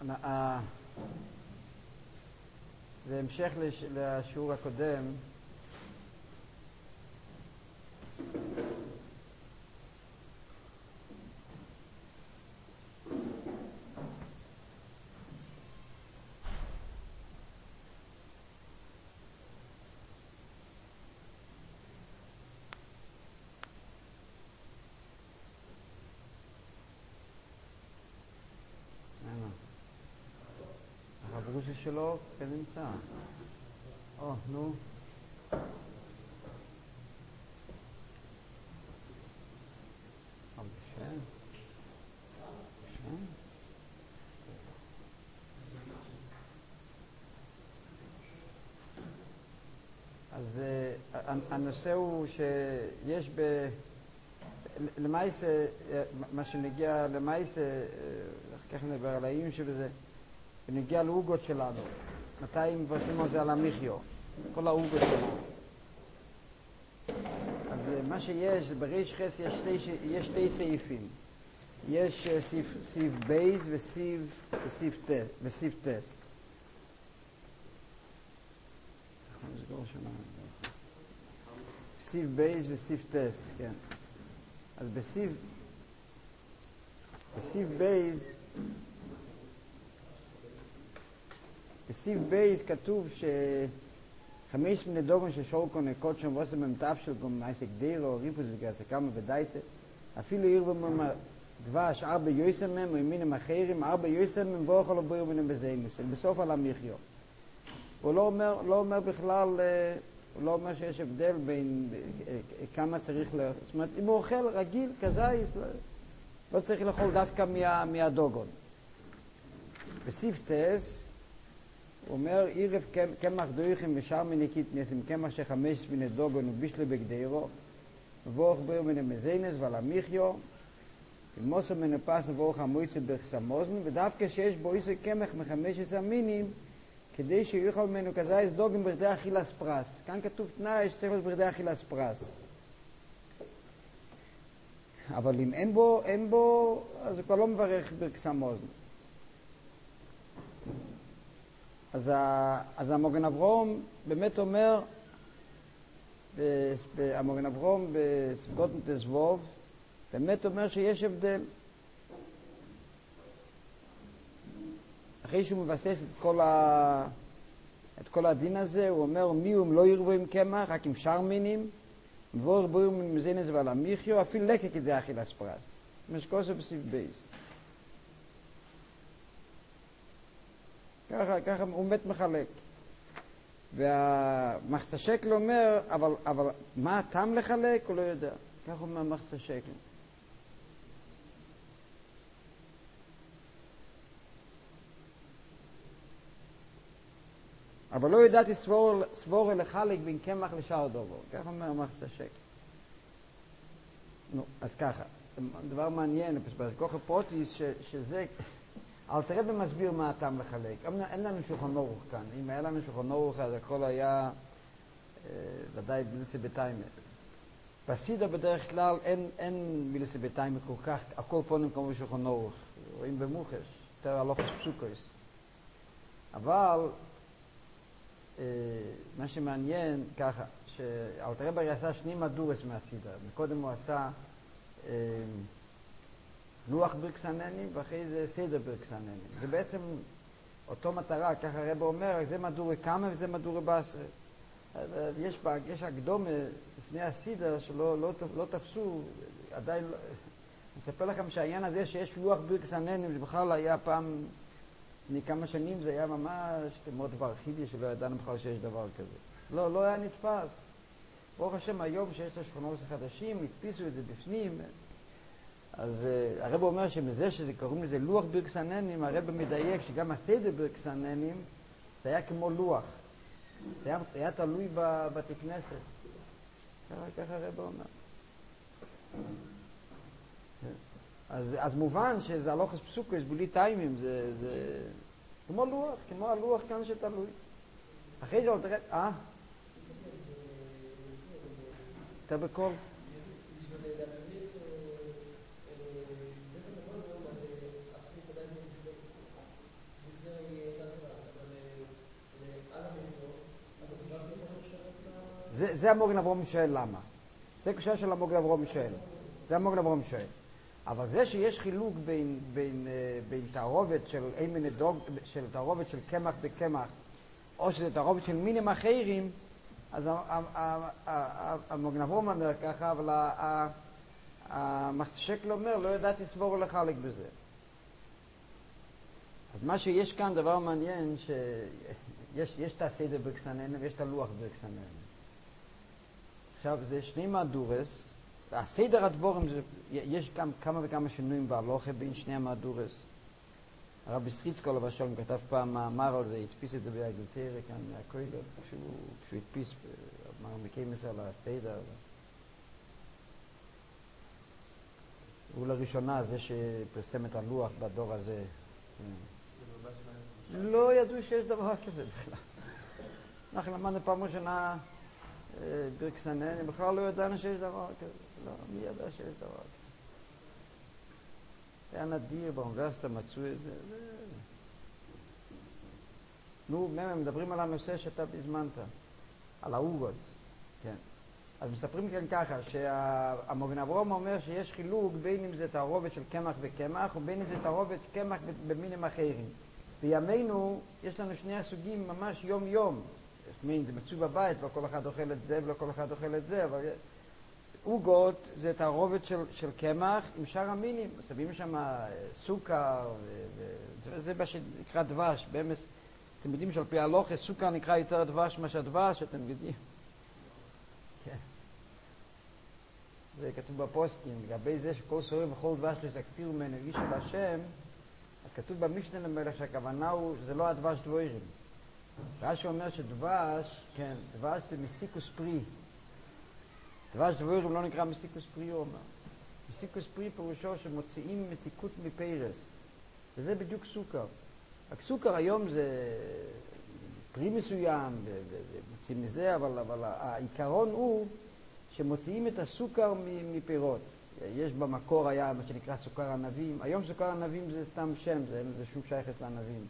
זה המשך לשיעור הקודם. הגרושה שלו כן נמצא. נו. אז הנושא הוא שיש למעשה, מה שנגיע למעשה, כך נדבר על האיים שבזה, ונגיע להוגות שלנו. מתי מברכים על זה על המחיו? כל ההוגות שלנו. אז מה שיש, בריש חס יש שתי סעיפים. יש סעיף בייס וסעיף טס. סעיף בייס וסעיף טס, כן. אז בסעיף בייס כתוב שחמש בני דוגן של שורקון קודשם ועושים ממטף של גום מייסק דירו, ריפוס וגרסה כמה ודייסה, אפילו עיר ומאמר דבש ארבע יויסמם ומינים אחרים, ארבע יויסמם ואוכל לא בויר מינים בזיינוס, בסוף על המחיו. הוא לא אומר בכלל, הוא לא אומר שיש הבדל בין כמה צריך זאת אומרת, אם הוא אוכל רגיל, כזייס, לא צריך לאכול דווקא מהדוגון. בסעיף טס, הוא אומר, עירב כמח דויכם ושאר מניקית נסים, כמח שחמש בני דוגון ובישלי בגדירו, ובורך ביר מן המזיינס ועל המחיו, ומוסו מנפס ובורך המויצה בחסמוזן, ודווקא שיש בו איסו כמח מ-15 מינים, כדי שיוכל ממנו כזייס דוגן בכדי אכילס פרס. כאן כתוב תנאי שצריך להיות בכדי אכילס פרס. אבל אם אין בו, אז הוא כבר לא מברך בחסמוזן. אז המוגן אברום באמת אומר, המוגן אברום בספקות נתזבוב, באמת אומר שיש הבדל. אחרי שהוא מבסס את כל הדין הזה, הוא אומר, מיום לא ירבו עם קמח, רק עם שאר מינים, מבוא ירבו עם מזינס ועל המחיו, אפילו לקה כדי אכילס פרס. משקוסו בסעיף בייס. ככה הוא מת מחלק. והמחסה שקל אומר, אבל מה הטעם לחלק? הוא לא יודע. ככה אומר מחסה שקל. אבל לא ידעתי סבור לחלק בין קמח לשאר דובר. ככה אומר מחסה שקל. נו, אז ככה. דבר מעניין, בכוח הפרוטיס שזה... אל תראה במסביר מה הטעם לחלק. אין לנו שולחן אורוך כאן. אם היה לנו שולחן אורוך, אז הכל היה ודאי בלסי בטיימה. בסידה בדרך כלל אין בלסי בטיימה כל כך, הכל פונים כמו בשולחן אורוך. רואים במוחש, יותר הלוחס פסוקויס. אבל מה שמעניין ככה, שאל תראה ברי עשה שני מדורס מהסידה. מקודם הוא עשה לוח ברקסננים, ואחרי זה סדר ברקסננים. זה בעצם אותו מטרה, ככה הרב אומר, זה מדורי כמה וזה מדורי בעשרה. יש הקדומה לפני הסדר שלא תפסו, עדיין, אני אספר לכם שהעניין הזה שיש לוח ברקסננים, זה בכלל היה פעם, לפני כמה שנים זה היה ממש כמו דבר חידי שלא ידענו בכלל שיש דבר כזה. לא היה נתפס. ברוך השם היום שיש את השכונות החדשים, הדפיסו את זה בפנים, אז הרב אומר שמזה שזה קוראים לזה לוח ברקסננים, הרב מדייק שגם הסדר ברקסננים זה היה כמו לוח. זה היה תלוי בבתי כנסת. ככה הרב אומר. אז מובן שזה הלוחס פסוקוס בלי טיימים, זה כמו לוח, כמו הלוח כאן שתלוי. אחרי זה תראה, אתה בכל. זה המוגן אברהם שואל למה. זה קשה של המוגן אברהם שואל. זה המוגן אברהם שואל. אבל זה שיש חילוק בין תערובת של של תערובת של קמח בקמח, או שזה תערובת של מינים אחרים, אז המוגן אברהם אומר ככה, אבל המחשקל אומר, לא ידעתי סבור לחלק בזה. אז מה שיש כאן דבר מעניין, שיש את הסדר ברקסנן ויש את הלוח ברקסנן. עכשיו זה שני מהדורס, הסדר הדבורים, יש גם כמה וכמה שינויים בהלוכה בין שני המהדורס. הרב סטריצקו למשל כתב פעם מאמר על זה, הדפיס את זה באגלטרה כאן מהכולל, כשהוא הדפיס מקיימס על הסדר. הוא לראשונה זה שפרסם את הלוח בדור הזה. לא ידעו שיש דבר כזה בכלל. אנחנו למדנו פעם ראשונה ברקסנן, בכלל לא ידענו שיש דבר כזה. לא, מי ידע שיש דבר כזה? היה נדיר, באוניברסיטה מצאו את זה. נו, הם מדברים על הנושא שאתה הזמנת, על העוגות. כן. אז מספרים כאן ככה, שהמוגן אברהם אומר שיש חילוק בין אם זה תערובת של קמח וקמח, או בין אם זה תערובת קמח במינים אחרים. בימינו יש לנו שני הסוגים ממש יום יום. זה מצוי בבית, לא כל אחד אוכל את זה ולא כל אחד אוכל את זה, אבל עוגות זה תערובת של קמח עם שאר המינים. שמים שם סוכר, וזה מה שנקרא דבש. באמס, אתם יודעים שעל פי ההלוכה סוכר נקרא יותר דבש מאשר דבש, אתם יודעים. כן. זה כתוב בפוסקים, לגבי זה שכל סורר וכל דבש לא יסקפיר ממנו איש של השם, אז כתוב במשנה למלך שהכוונה הוא, זה לא הדבש דבורים. רש"י אומר שדבש, כן, דבש זה מסיקוס פרי. דבש דבורים לא נקרא מסיקוס פרי, הוא אומר. מסיקוס פרי פירושו שמוציאים מתיקות מפרס. וזה בדיוק סוכר. רק סוכר היום זה פרי מסוים, ומוצאים מזה, אבל העיקרון הוא שמוציאים את הסוכר מפירות. יש במקור היה מה שנקרא סוכר ענבים. היום סוכר ענבים זה סתם שם, זה שום שייכת לענבים.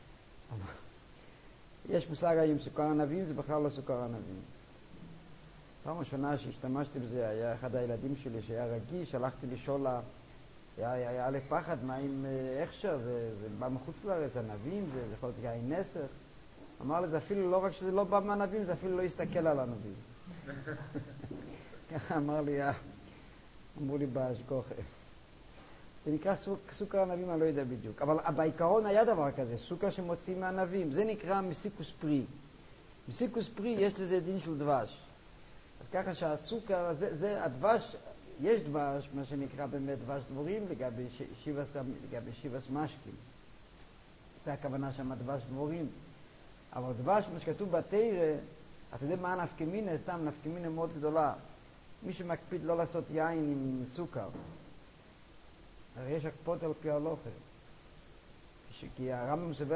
יש מושג היום סוכר ענבים, זה בכלל לא סוכר ענבים. פעם ראשונה שהשתמשתי בזה, היה אחד הילדים שלי שהיה רגיש, הלכתי לשאול לה, היה לפחד, מה עם הכשר, זה בא מחוץ לארץ, ענבים, זה יכול להיות יין נסך. אמר לי, זה אפילו לא רק שזה לא בא מענבים, זה אפילו לא יסתכל על ענבים. ככה אמר לי, אמרו לי בהשגוחה. זה נקרא סוכר ענבים, אני לא יודע בדיוק. אבל בעיקרון היה דבר כזה, סוכר שמוצאים מענבים. זה נקרא מסיקוס פרי. מסיקוס פרי יש לזה דין של דבש. אז ככה שהסוכר, זה הדבש, יש דבש, מה שנקרא באמת דבש דבורים, לגבי שיבס משקים. זה הכוונה שם דבש דבורים. אבל דבש, מה שכתוב בתורה, אתה יודע מה נפקמינה, סתם נפקמינה מאוד גדולה. מי שמקפיד לא לעשות יין עם סוכר. הרי יש הקפות על פי ההלוכה. כי הרמב"ם מסבר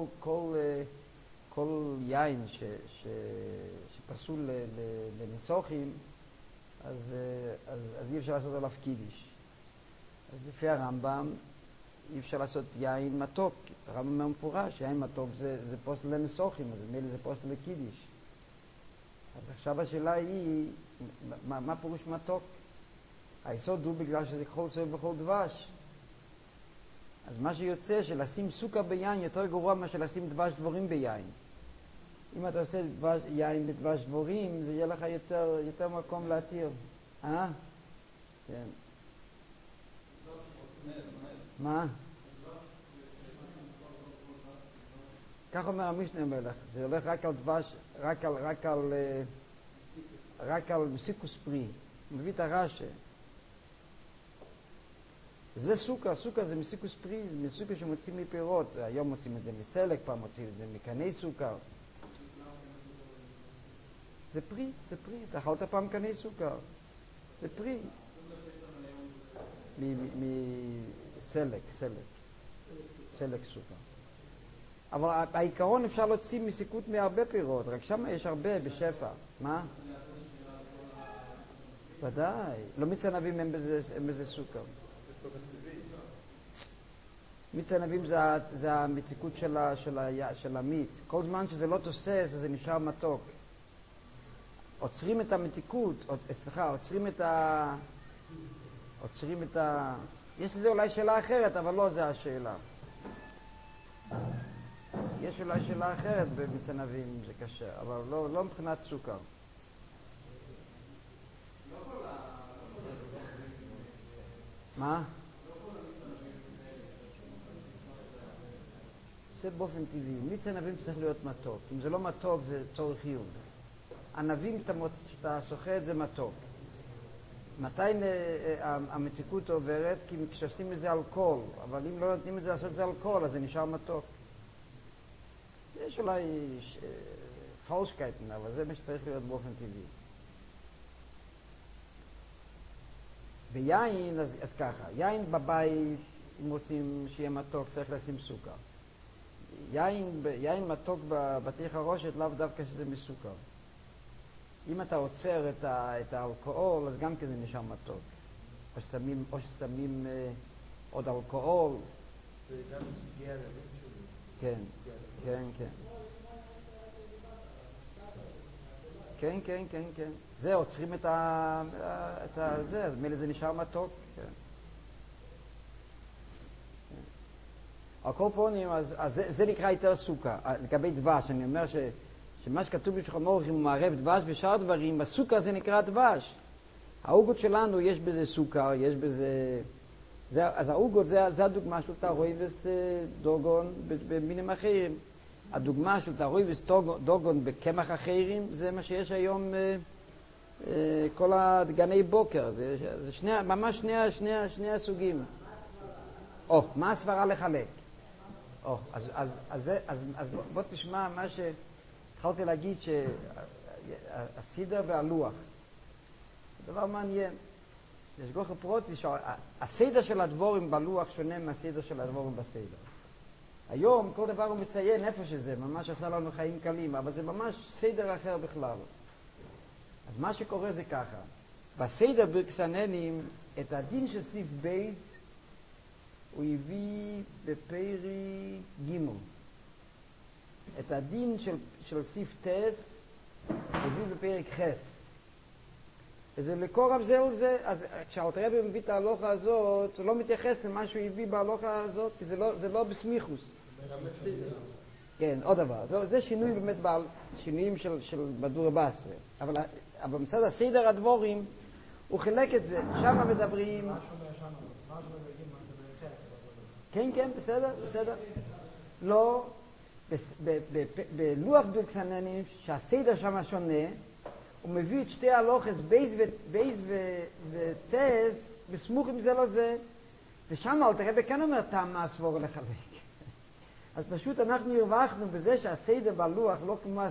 שכל יין שפסול לניסוחים, אז אי אפשר לעשות עליו קידיש. אז לפי הרמב"ם אי אפשר לעשות יין מתוק. הרמב"ם אומר מפורש, יין מתוק זה פוסל לניסוחים, אז מילא זה פוסל לקידיש. אז עכשיו השאלה היא, מה פירוש מתוק? היסוד הוא בגלל שזה כל סביב וכל דבש. אז מה שיוצא שלשים סוכר ביין יותר גרוע מאשר לשים דבש דבורים ביין. אם אתה עושה יין בדבש דבורים, זה יהיה לך יותר מקום להתיר. כן. מה? כך אומר המשנה למלך, זה הולך רק על דבש, רק על מסיקוס פרי. הוא מביא את הרש"י. זה סוכר, סוכר זה מסיקוס פרי, זה מסוכר שמוצאים מפירות. היום מוצאים את זה מסלק, פעם מוצאים את זה מקני סוכר. זה פרי, זה פרי. אתה אכלת פעם קני סוכר. זה פרי. מסלק, סלק סוכר. אבל העיקרון אפשר להוציא מסיקות מהרבה פירות, רק שם יש הרבה בשפע. מה? ודאי. לא מיץ ענבים אין בזה סוכר. מיץ ענבים זה המתיקות של המיץ. כל זמן שזה לא תוסס, אז זה נשאר מתוק. עוצרים את המתיקות, סליחה, עוצרים את ה... יש לזה אולי שאלה אחרת, אבל לא זה השאלה. יש אולי שאלה אחרת במיץ ענבים, זה קשה, אבל לא מבחינת סוכר. מה? זה באופן טבעי. מיץ ענבים צריך להיות מתוק. אם זה לא מתוק, זה צורך חיוב. ענבים, כשאתה שוחה את זה מתוק. מתי המתיקות עוברת? כי כשעושים את זה אלכוהול, אבל אם לא נותנים את זה לעשות את זה אלכוהול, אז זה נשאר מתוק. יש אולי פאושקייטן, אבל זה מה שצריך להיות באופן טבעי. ביין, אז ככה, יין בבית, אם רוצים שיהיה מתוק, צריך לשים סוכר. יין מתוק בבתי חרושת, לאו דווקא שזה מסוכר. אם אתה עוצר את האלכוהול, אז גם כזה נשאר מתוק. או ששמים עוד אלכוהול. זה גם סוגיה לבין שלי. כן, כן, כן. כן, כן, כן, כן. זה, עוצרים את זה, אז מילא זה נשאר מתוק. כן. על כל פונים, אז זה נקרא יותר סוכר. לגבי דבש, אני אומר שמה שכתוב בשולחן ערוך, אם הוא מערב דבש ושאר דברים, הסוכר זה נקרא דבש. העוגות שלנו, יש בזה סוכר, יש בזה... אז העוגות זה הדוגמה של תערויבס דוגון במינים אחרים. הדוגמה של תערויבס דוגון בקמח אחרים, זה מה שיש היום כל הגני בוקר. זה ממש שני הסוגים. מה הסברה לחלק? אז בוא תשמע מה שהתחלתי להגיד, שהסידר והלוח, זה דבר מעניין. יש גוחר פרוטי שהסדר של הדבורים בלוח שונה מהסדר של הדבורים בסדר. היום כל דבר הוא מציין איפה שזה, ממש עשה לנו חיים קלים, אבל זה ממש סדר אחר בכלל. אז מה שקורה זה ככה, בסדר ברקסננים, את הדין של סעיף בייס, הוא הביא בפרי גימל. את הדין של סעיף טס, הוא הביא בפרק חס. וזה לקורב זה ולזה, אז כשאלתר רבי מביא את ההלוכה הזאת, זה לא מתייחס למה שהוא הביא בהלוכה הזאת, כי זה לא בסמיכוס. כן, עוד דבר. זה שינוי באמת, שינויים של בדור הבאסרה. אבל מצד הסדר הדבורים, הוא חילק את זה. שם מדברים... כן, כן, בסדר. לא, בלוח ברקסננים, שהסדר שם שונה, הוא מביא את שתי הלוחס, בייס וטס, בסמוך עם זה לא זה, ושם אלתר רבי כן אומר טעם מה הסבור לחלק. אז פשוט אנחנו הרווחנו בזה שהסדר בלוח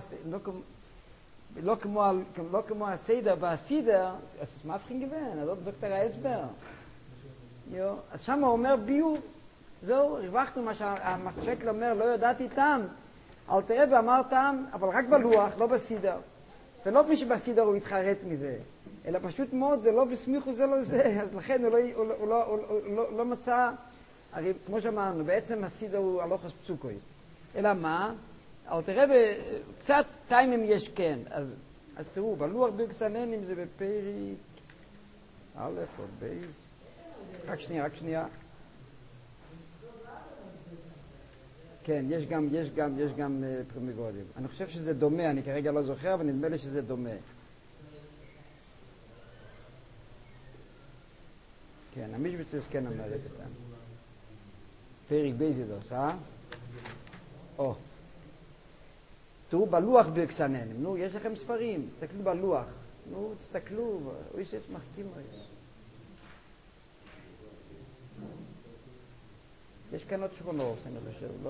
לא כמו הסדר בהסידר, אז מה הבחין גוון? אז זאת כתר האצבר. אז שם הוא אומר ביוב, זהו, הרווחנו מה שהמשקל אומר, לא ידעתי טעם. אלתר רבי אמר טעם, אבל רק בלוח, לא בסידר. ולא מי שבסידר הוא התחרט מזה, אלא פשוט מאוד זה לא בסמיכו זה לא זה, אז לכן הוא לא מצא, הרי כמו שאמרנו, בעצם הסידר הוא הלוחס פסוקויס. אלא מה? אלתר רבי, קצת טיימים יש כן, אז תראו, בלוח ברקסננים זה בפרק א' או בייס, רק שנייה. כן, יש גם פרימיגודים. אני חושב שזה דומה, אני כרגע לא זוכר, אבל נדמה לי שזה דומה. כן, המשבצת כן אומרת את זה. פרק בייזידוס, תראו בלוח ברקסננים, נו, יש לכם ספרים, תסתכלו בלוח. נו, תסתכלו, אוי שיש מחכים רגע. יש כאן עוד שכונות, אני חושב, לא...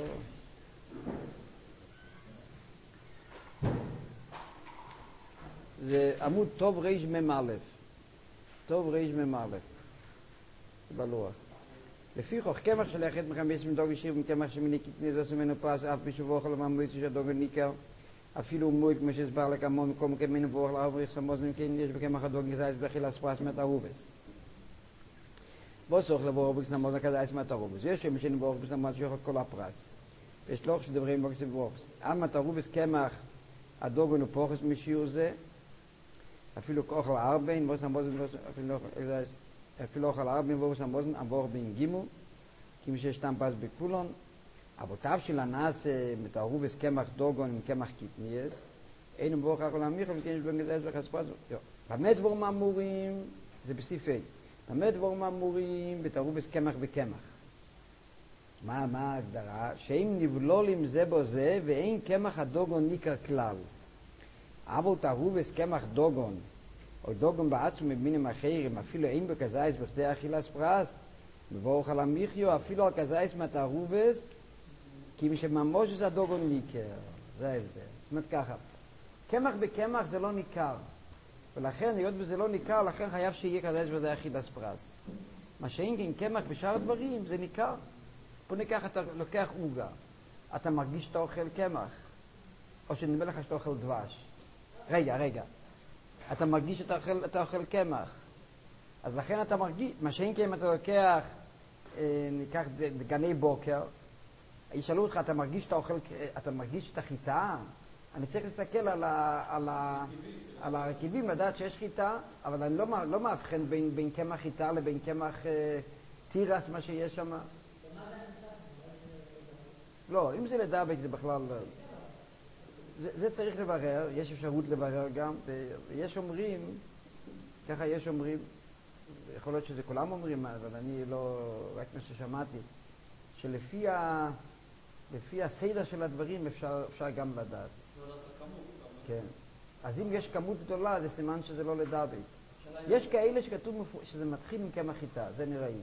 זה עמוד טוב ריש מ"א. טוב ריש מ"א. בלוח. לפי כוח קמח של יחד מחמש מדוג ישיר ומקמח שמניקית נזוס ממנו פס אף בשבוע אוכל הממויץ שדוג וניקר אפילו מוי כמו שהסבר לכמון מקום כמנו ואוכל אבריך סמוזנים כן יש בקמח הדוג נזייס בחילה ספרס מהתערובס. בוא סוך לבוא אבריך סמוזן כזה אייס מהתערובס. יש שמשנים באורך בסמוזן שיוכל כל הפרס. יש לוח שדברים בוקסים ואוכס. על מהתערובס קמח הדוג ונופוחס משיעור זה אפילו אוכל ארבעים, אפילו אוכל ארבעים ובוס המוזן עבור בין גימו, כמו שיש טעם פס בכולון, אבותיו של הנעש מתערובס קמח דוגון עם קמח קיטניאס, אין מבורך אכל המיכל וכן יש בן גזעס וחספזו. במה דבורים אמורים? זה בסעיף A. במה דבורים אמורים? בתערובס קמח וקמח. מה ההגדרה? שאם נבלולים זה בו זה ואין קמח הדוגון ניכר כלל. אבל תערובס קמח דוגון או דוגון בעצמו מבינים אחרים אפילו אין בכזייס בכדי אכילס פרס מבורך על המיחיו אפילו על כזייס מהתערובס כי משממוש זה הדוגון ניכר. זה ההבדל. זאת אומרת ככה, קמח בקמח זה לא ניכר ולכן היות וזה לא ניכר לכן חייב שיהיה כזייס בכדי אכילס פרס. מה שאין כן קמח בשאר הדברים זה ניכר. פה ניקח, אתה לוקח עוגה, אתה מרגיש שאתה אוכל קמח, או שנדמה לך שאתה אוכל דבש. רגע, אתה מרגיש שאתה אוכל קמח, אז לכן אתה מרגיש, מה שאין כן אם אתה לוקח, ניקח דגני בוקר, ישאלו אותך, אתה מרגיש שאתה חיטה? אני צריך להסתכל על הרכיבים, לדעת שיש חיטה, אבל אני לא מאבחן בין קמח חיטה לבין קמח תירס, מה שיש שם. לא, אם זה לדבק זה בכלל... זה צריך לברר, יש אפשרות לברר גם, ויש אומרים, ככה יש אומרים, יכול להיות שזה כולם אומרים, אבל אני לא, רק מה ששמעתי, שלפי הסדר של הדברים אפשר גם לדעת. כן. אז אם יש כמות גדולה, זה סימן שזה לא לדבק. יש כאלה שכתוב שזה מתחיל עם קמח חיטה, זה אני ראיתי.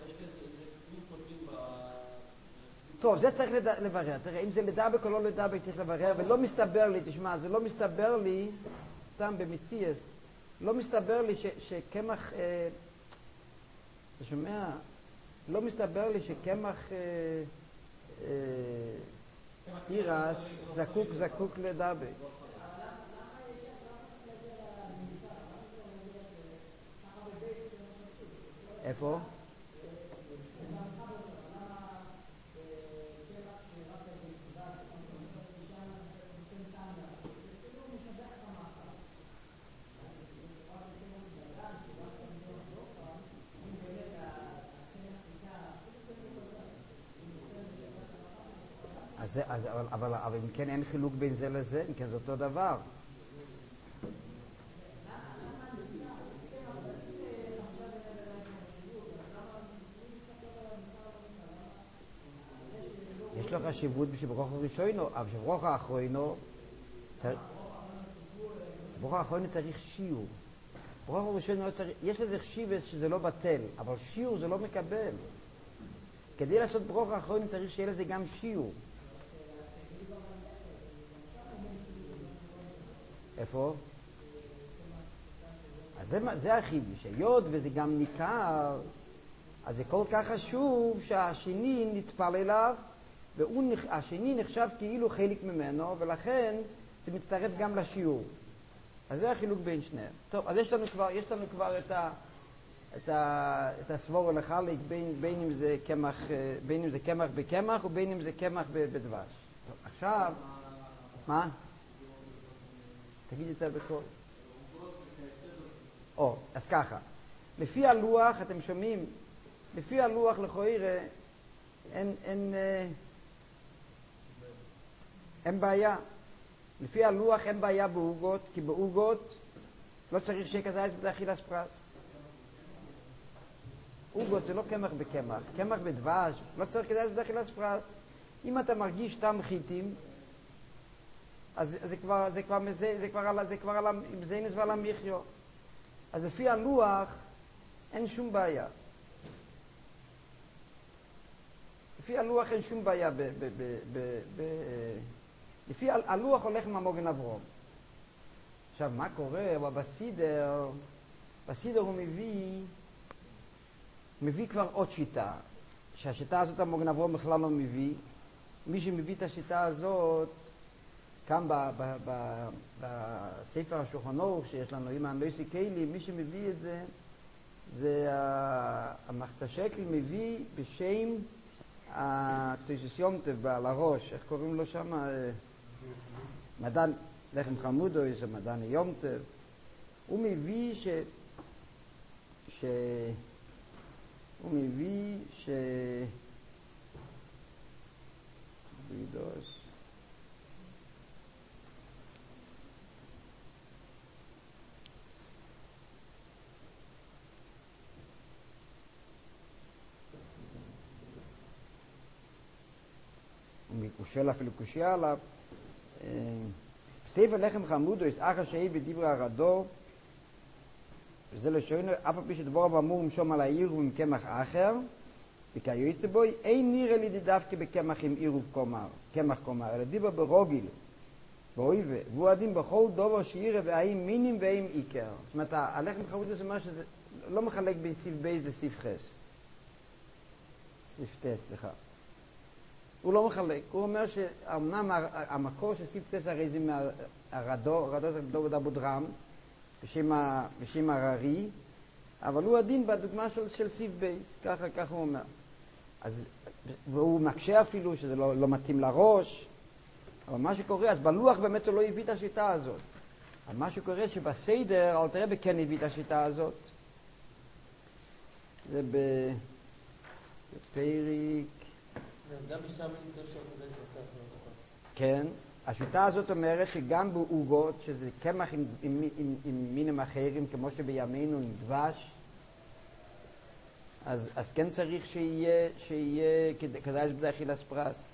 טוב, זה צריך לברר. תראה, אם זה לדבק או לא לדבק צריך לברר, ולא מסתבר לי, תשמע, זה לא מסתבר לי, סתם במציאס, לא מסתבר לי שקמח, אתה שומע? לא מסתבר לי שקמח תירס זקוק לדבק. איפה? אבל אם כן אין חילוק בין זה לזה, אם כן זה אותו דבר. יש לו חשיבות בשברוך הראשונו, אבל בשברוך האחרונו צריך שיעור. ברוך הראשונו יש לזה חשיבות שזה לא בטל, אבל שיעור זה לא מקבל. כדי לעשות ברוך האחרונו צריך שיהיה לזה גם שיעור. איפה? אז זה החידוש, שהיות וזה גם ניכר, אז זה כל כך חשוב שהשני נטפל אליו, והשני נחשב כאילו חלק ממנו, ולכן זה מצטרף גם לשיעור. אז זה החילוק בין שניהם. טוב, אז יש לנו כבר את הסבור לחלק בין אם זה קמח בקמח ובין אם זה קמח בדבש. טוב, עכשיו, מה? תגיד את זה בקול. אז ככה, לפי הלוח, אתם שומעים, לפי הלוח לכאורה אין בעיה. לפי הלוח אין בעיה בעוגות, כי בעוגות לא צריך שיהיה כזייס בדאכילס פרס. עוגות זה לא קמח בקמח, קמח בדבש, לא צריך כזייס בדאכילס פרס. אם אתה מרגיש טעם חיטים, אז זה כבר על המזיינס ועל המחיו. אז לפי הלוח אין שום בעיה. לפי הלוח אין שום בעיה. לפי הלוח הולך עם המוגן אברום. עכשיו, מה קורה? בסידר הוא מביא כבר עוד שיטה. שהשיטה הזאת המוגן אברום בכלל לא מביא. מי שמביא את השיטה הזאת, כאן בספר השולחן ערוך שיש לנו, אם אני לא אעשה כלי, מי שמביא את זה המחצה שקל מביא בשם תויסס יום טוב בעל הראש, איך קוראים לו שם? מדען לחם חמודו, יש מדען יום טוב, הוא מביא הוא מביא בידוס הוא שואל אפילו קושיה עליו בספר לחם חמודו יש אחר שהיא בדברי הרדו וזה לשונו אף על פי שדבור אמור משום על העירוב עם קמח אחר וכיוצא בוי אין נראה לי דווקא בקמח עם עירוב קמח קומר אלא דיבר ברוגיל באויבה והוא עדין בכל דובר שיראה והאם מינים והאם עיקר. זאת אומרת הלחם חמודו זה אומר שזה לא מחלק בין סיף בייס לסיף חס סיף טס סליחה הוא לא מחלק, הוא אומר שאמנם המקור של סיף טס הרי זה מהרדות דוד אבו דרם בשם הררי, אבל הוא עדין בדוגמה של סיף בייס, ככה הוא אומר. והוא מקשה אפילו שזה לא מתאים לראש, אבל מה שקורה, אז בלוח באמת הוא לא הביא את השיטה הזאת. אבל מה שקורה שבסדר, אל תראה בכן הביא את השיטה הזאת. זה בפריק... גם בשם אין תרשו כדי שאתה... כן. השיטה הזאת אומרת שגם בעוגות, שזה קמח עם מינים אחרים, כמו שבימינו עם דבש, אז כן צריך שיהיה כדאי שבדרך אכילת פרס.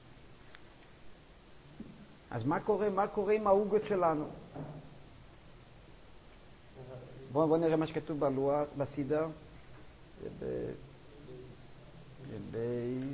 אז מה קורה עם העוגות שלנו? בואו נראה מה שכתוב בלוח, בסידר. בבייס.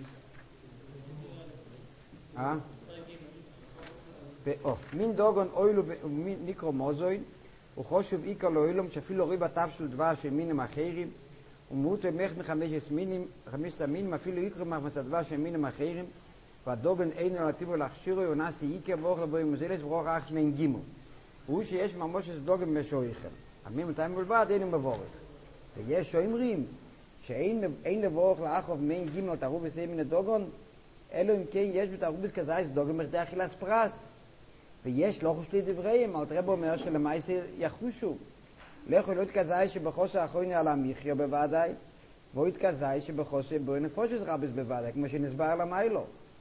מין דוגון אוילו נקרו מוזוין וחושב איקר לאוילום שאפילו רואה בתו של דבש של מינים אחרים ומות ומח מחמש מינים אפילו איקר מחמס הדבש של מינים אחרים והדוגון אינו לטיבו להכשירו ונעשי איקר ואוכל לבוא עם מוזלס ברוך אחס מן גימו והוא שיש ממש של דוגון משויכם עמים מתי מולבד אינו מבורך ויש שאומרים שאין לבורך לאחוב מן גימו תראו בסי מן הדוגון אלו אם כן יש בתערובס כזייס דוגן בכדי אכילת פרס ויש לא חוש לי דבריהם, אבל תראה בו אומר שלמעשה יחושו. לכו לא התכזאי שבחוסר האחרוני על המחיה בוודאי, והוא התכזאי שבחוסר בו נפושס רבס בוודאי, כמו שנסבר על המיילו.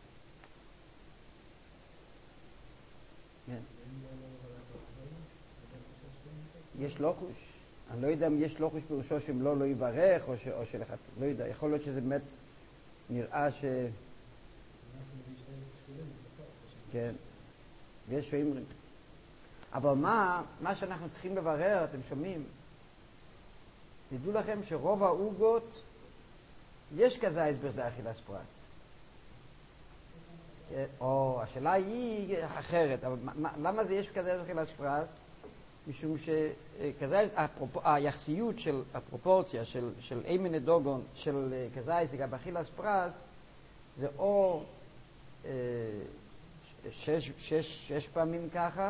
יש לא חוש. אני לא יודע אם יש לא חוש פירושו שאם לא יברך, או שלחת, לא יודע. יכול להיות שזה באמת נראה כן. ויש שאומרים. אבל מה שאנחנו צריכים לברר, אתם שומעים? תדעו לכם שרוב העוגות יש כזה הסבר לאכילת פרס. או השאלה היא אחרת, אבל למה זה יש כזה אכילת פרס? משום שכזה היחסיות של הפרופורציה של אימן דוגון של כזה הסבר באכילת פרס זה או שש פעמים ככה,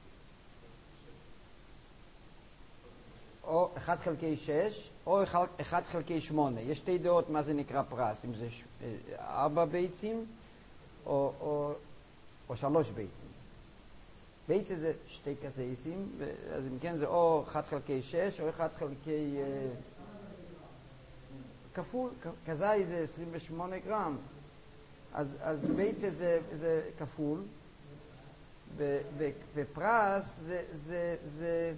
או 1 חלקי 6, או 1 חלקי 8. יש שתי דעות מה זה נקרא פרס, אם זה 4 ביצים, או 3 ביצים. ביצה זה 2 קסייסים, אז אם כן זה או 1 חלקי 6, או 1 חלקי... כפול, כזאי זה 28 גרם. אז ביצה זה כפול, ופרס זה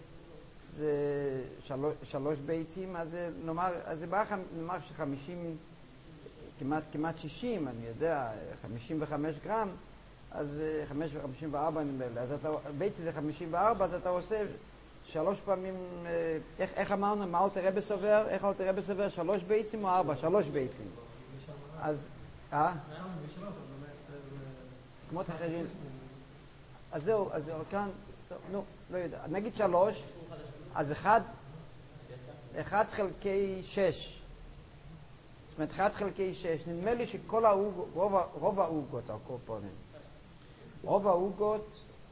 3 ביצים, אז זה בא נאמר ש50, כמעט 60, אני יודע, 55 גרם, אז 54 נדמה לי, אז ביצה זה 54, אז אתה עושה 3 פעמים, איך אמרנו, מה אלתר רבי סובר? איך אלתר רבי סובר? 3 ביצים או 4? 3 ביצים. אז כמות אחרים. אז זהו, אז כאן, לא יודע. נגיד 3, אז 1 חלקי 6. זאת אומרת, 1 חלקי 6. נדמה לי שכל רוב העוגות, רוב העוגות,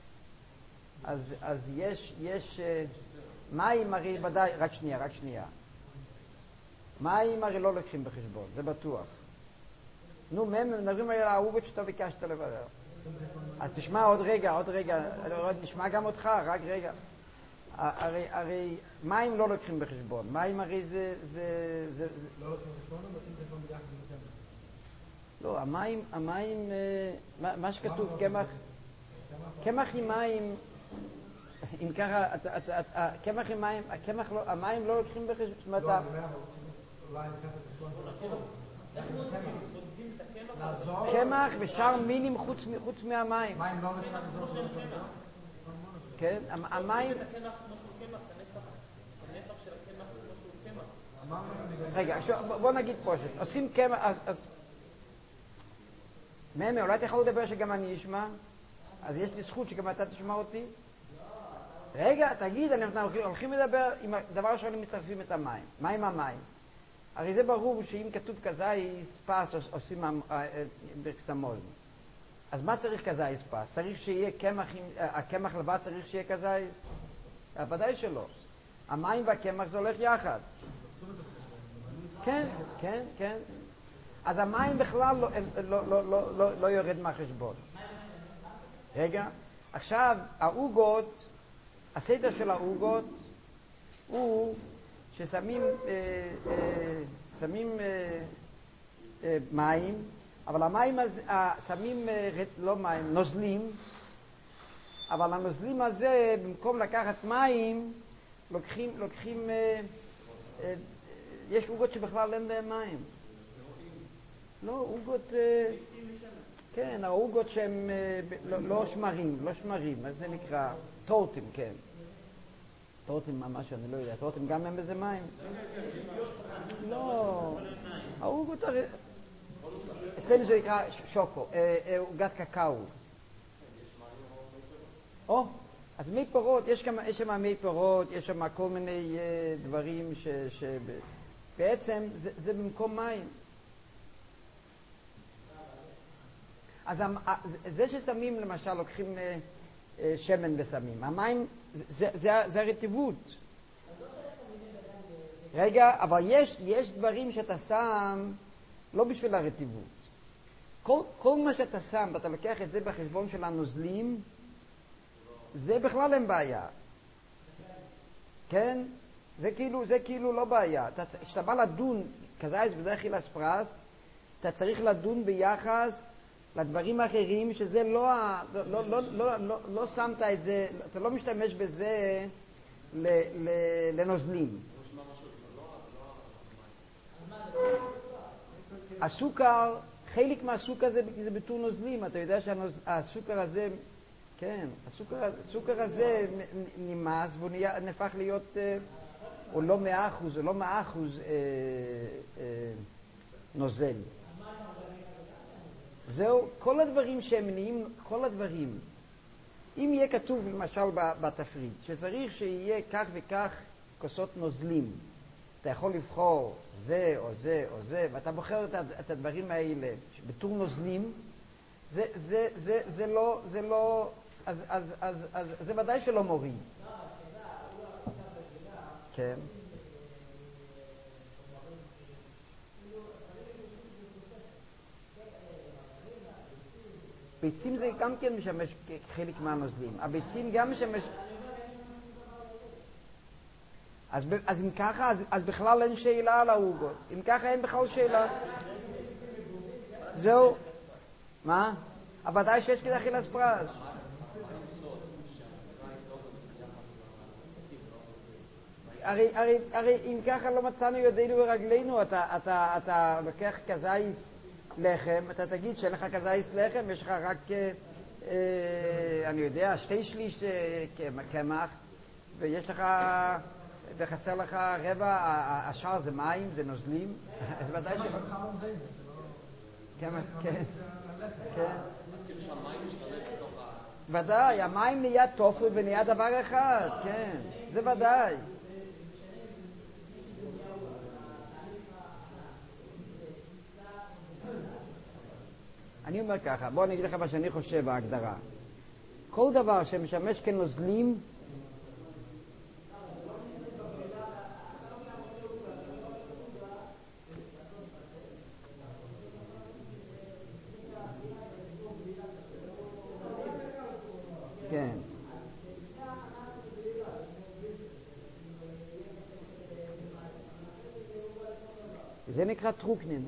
אז יש, מים הרי ודאי, רק שנייה. מים הרי לא לקחים בחשבון, זה בטוח. נו, מדברים על העוגות שאתה ביקשת לברר. אז תשמע עוד רגע, נשמע גם אותך, רק רגע. הרי מים לא לוקחים בחשבון. מים הרי זה... לא לוקחים בחשבון, או לוקחים בחשבון ביחד עם קמח? לא, המים, מה שכתוב, קמח עם מים, אם ככה, קמח עם מים, המים לא לוקחים בחשבון. לא, אני אומר, אולי לקחת בחשבון. איך בודקים את הקמח? לעזור? קמח ושאר מינים חוץ מהמים. מים לא נצטרך לזור שלא נצטרך לזור? כן, המים... את הקמח כמו שהוא קמח, הנפח של הקמח כמו שהוא קמח. רגע, בוא נגיד פושט. עושים קמח, אז... מאמא, אולי אתה יכול לדבר שגם אני אשמע? אז יש לי זכות שגם אתה תשמע אותי? רגע, תגיד, אנחנו הולכים לדבר עם הדבר ראשון מצטרפים את המים. מה עם המים? הרי זה ברור שאם כתוב כזייס פס עושים בקסמוז. אז מה צריך כזייס פס? צריך שיהיה קמח, הקמח לבד צריך שיהיה כזייס? ודאי שלא. המים והקמח זה הולך יחד. כן, כן, כן. אז המים בכלל לא יורד מהחשבון. רגע, עכשיו העוגות, הסדר של העוגות הוא ששמים מים, אבל המים שמים לא מים, נוזלים, אבל הנוזלים הזה במקום לקחת מים לוקחים יש עוגות שבכלל אין בהם מים. לא, עוגות, כן, העוגות שהם לא שמרים, אז זה נקרא טורטים, כן. טורטים ממש, אני לא יודע, טורטים גם הם בזה מים? לא, העוגות, אצלנו זה נקרא שוקו, עוגת קקאו. אז מי פירות, יש שם מי פירות, יש שם כל מיני דברים שבעצם זה במקום מים. אז זה ששמים, למשל, לוקחים שמן ושמים. המים, זה הרטיבות. רגע, אבל יש דברים שאתה שם לא בשביל הרטיבות. כל מה שאתה שם, ואתה לוקח את זה בחשבון של הנוזלים, זה בכלל אין בעיה. כן? זה כאילו לא בעיה. כשאתה בא לדון, כזייס בדרך כלל אספרס, אתה צריך לדון ביחס לדברים אחרים, שזה לא שמת את זה, אתה לא משתמש בזה לנוזלים. הסוכר, חלק מהסוכר זה בתור נוזלים, אתה יודע שהסוכר הזה, כן, הסוכר הזה נמאס והוא נהפך להיות, הוא לא 100% נוזל. זהו, כל הדברים שהם נהיים, כל הדברים. אם יהיה כתוב למשל בתפריט, שצריך שיהיה כך וכך כוסות נוזלים, אתה יכול לבחור זה או זה או זה, ואתה בוחר את הדברים האלה בתור נוזלים, זה לא, אז זה ודאי שלא מוריד. כן. ביצים זה גם כן משמש חלק מהנוזלים. הביצים גם משמש... אז אם ככה, אז בכלל אין שאלה על העוגות. אם ככה אין בכלל שאלה. זהו. מה? אבל ודאי שיש כדי אכילת פרש. הרי אם ככה לא מצאנו ידינו ורגלינו, אתה לוקח כזייס לחם, אתה תגיד שאין לך כזייס לחם, יש לך רק, אני יודע, 2/3 קמח, ויש לך, וחסר לך רבע, השאר זה מים, זה נוזלים, אז ודאי ש... קמח, כן, כן. ודאי, המים נהיה טופו ונהיה דבר אחד, כן, זה ודאי. אני אומר ככה, בוא אני אגיד לך מה שאני חושב בהגדרה. כל דבר שמשמש כנוזלים, כן. זה נקרא טרוקנין.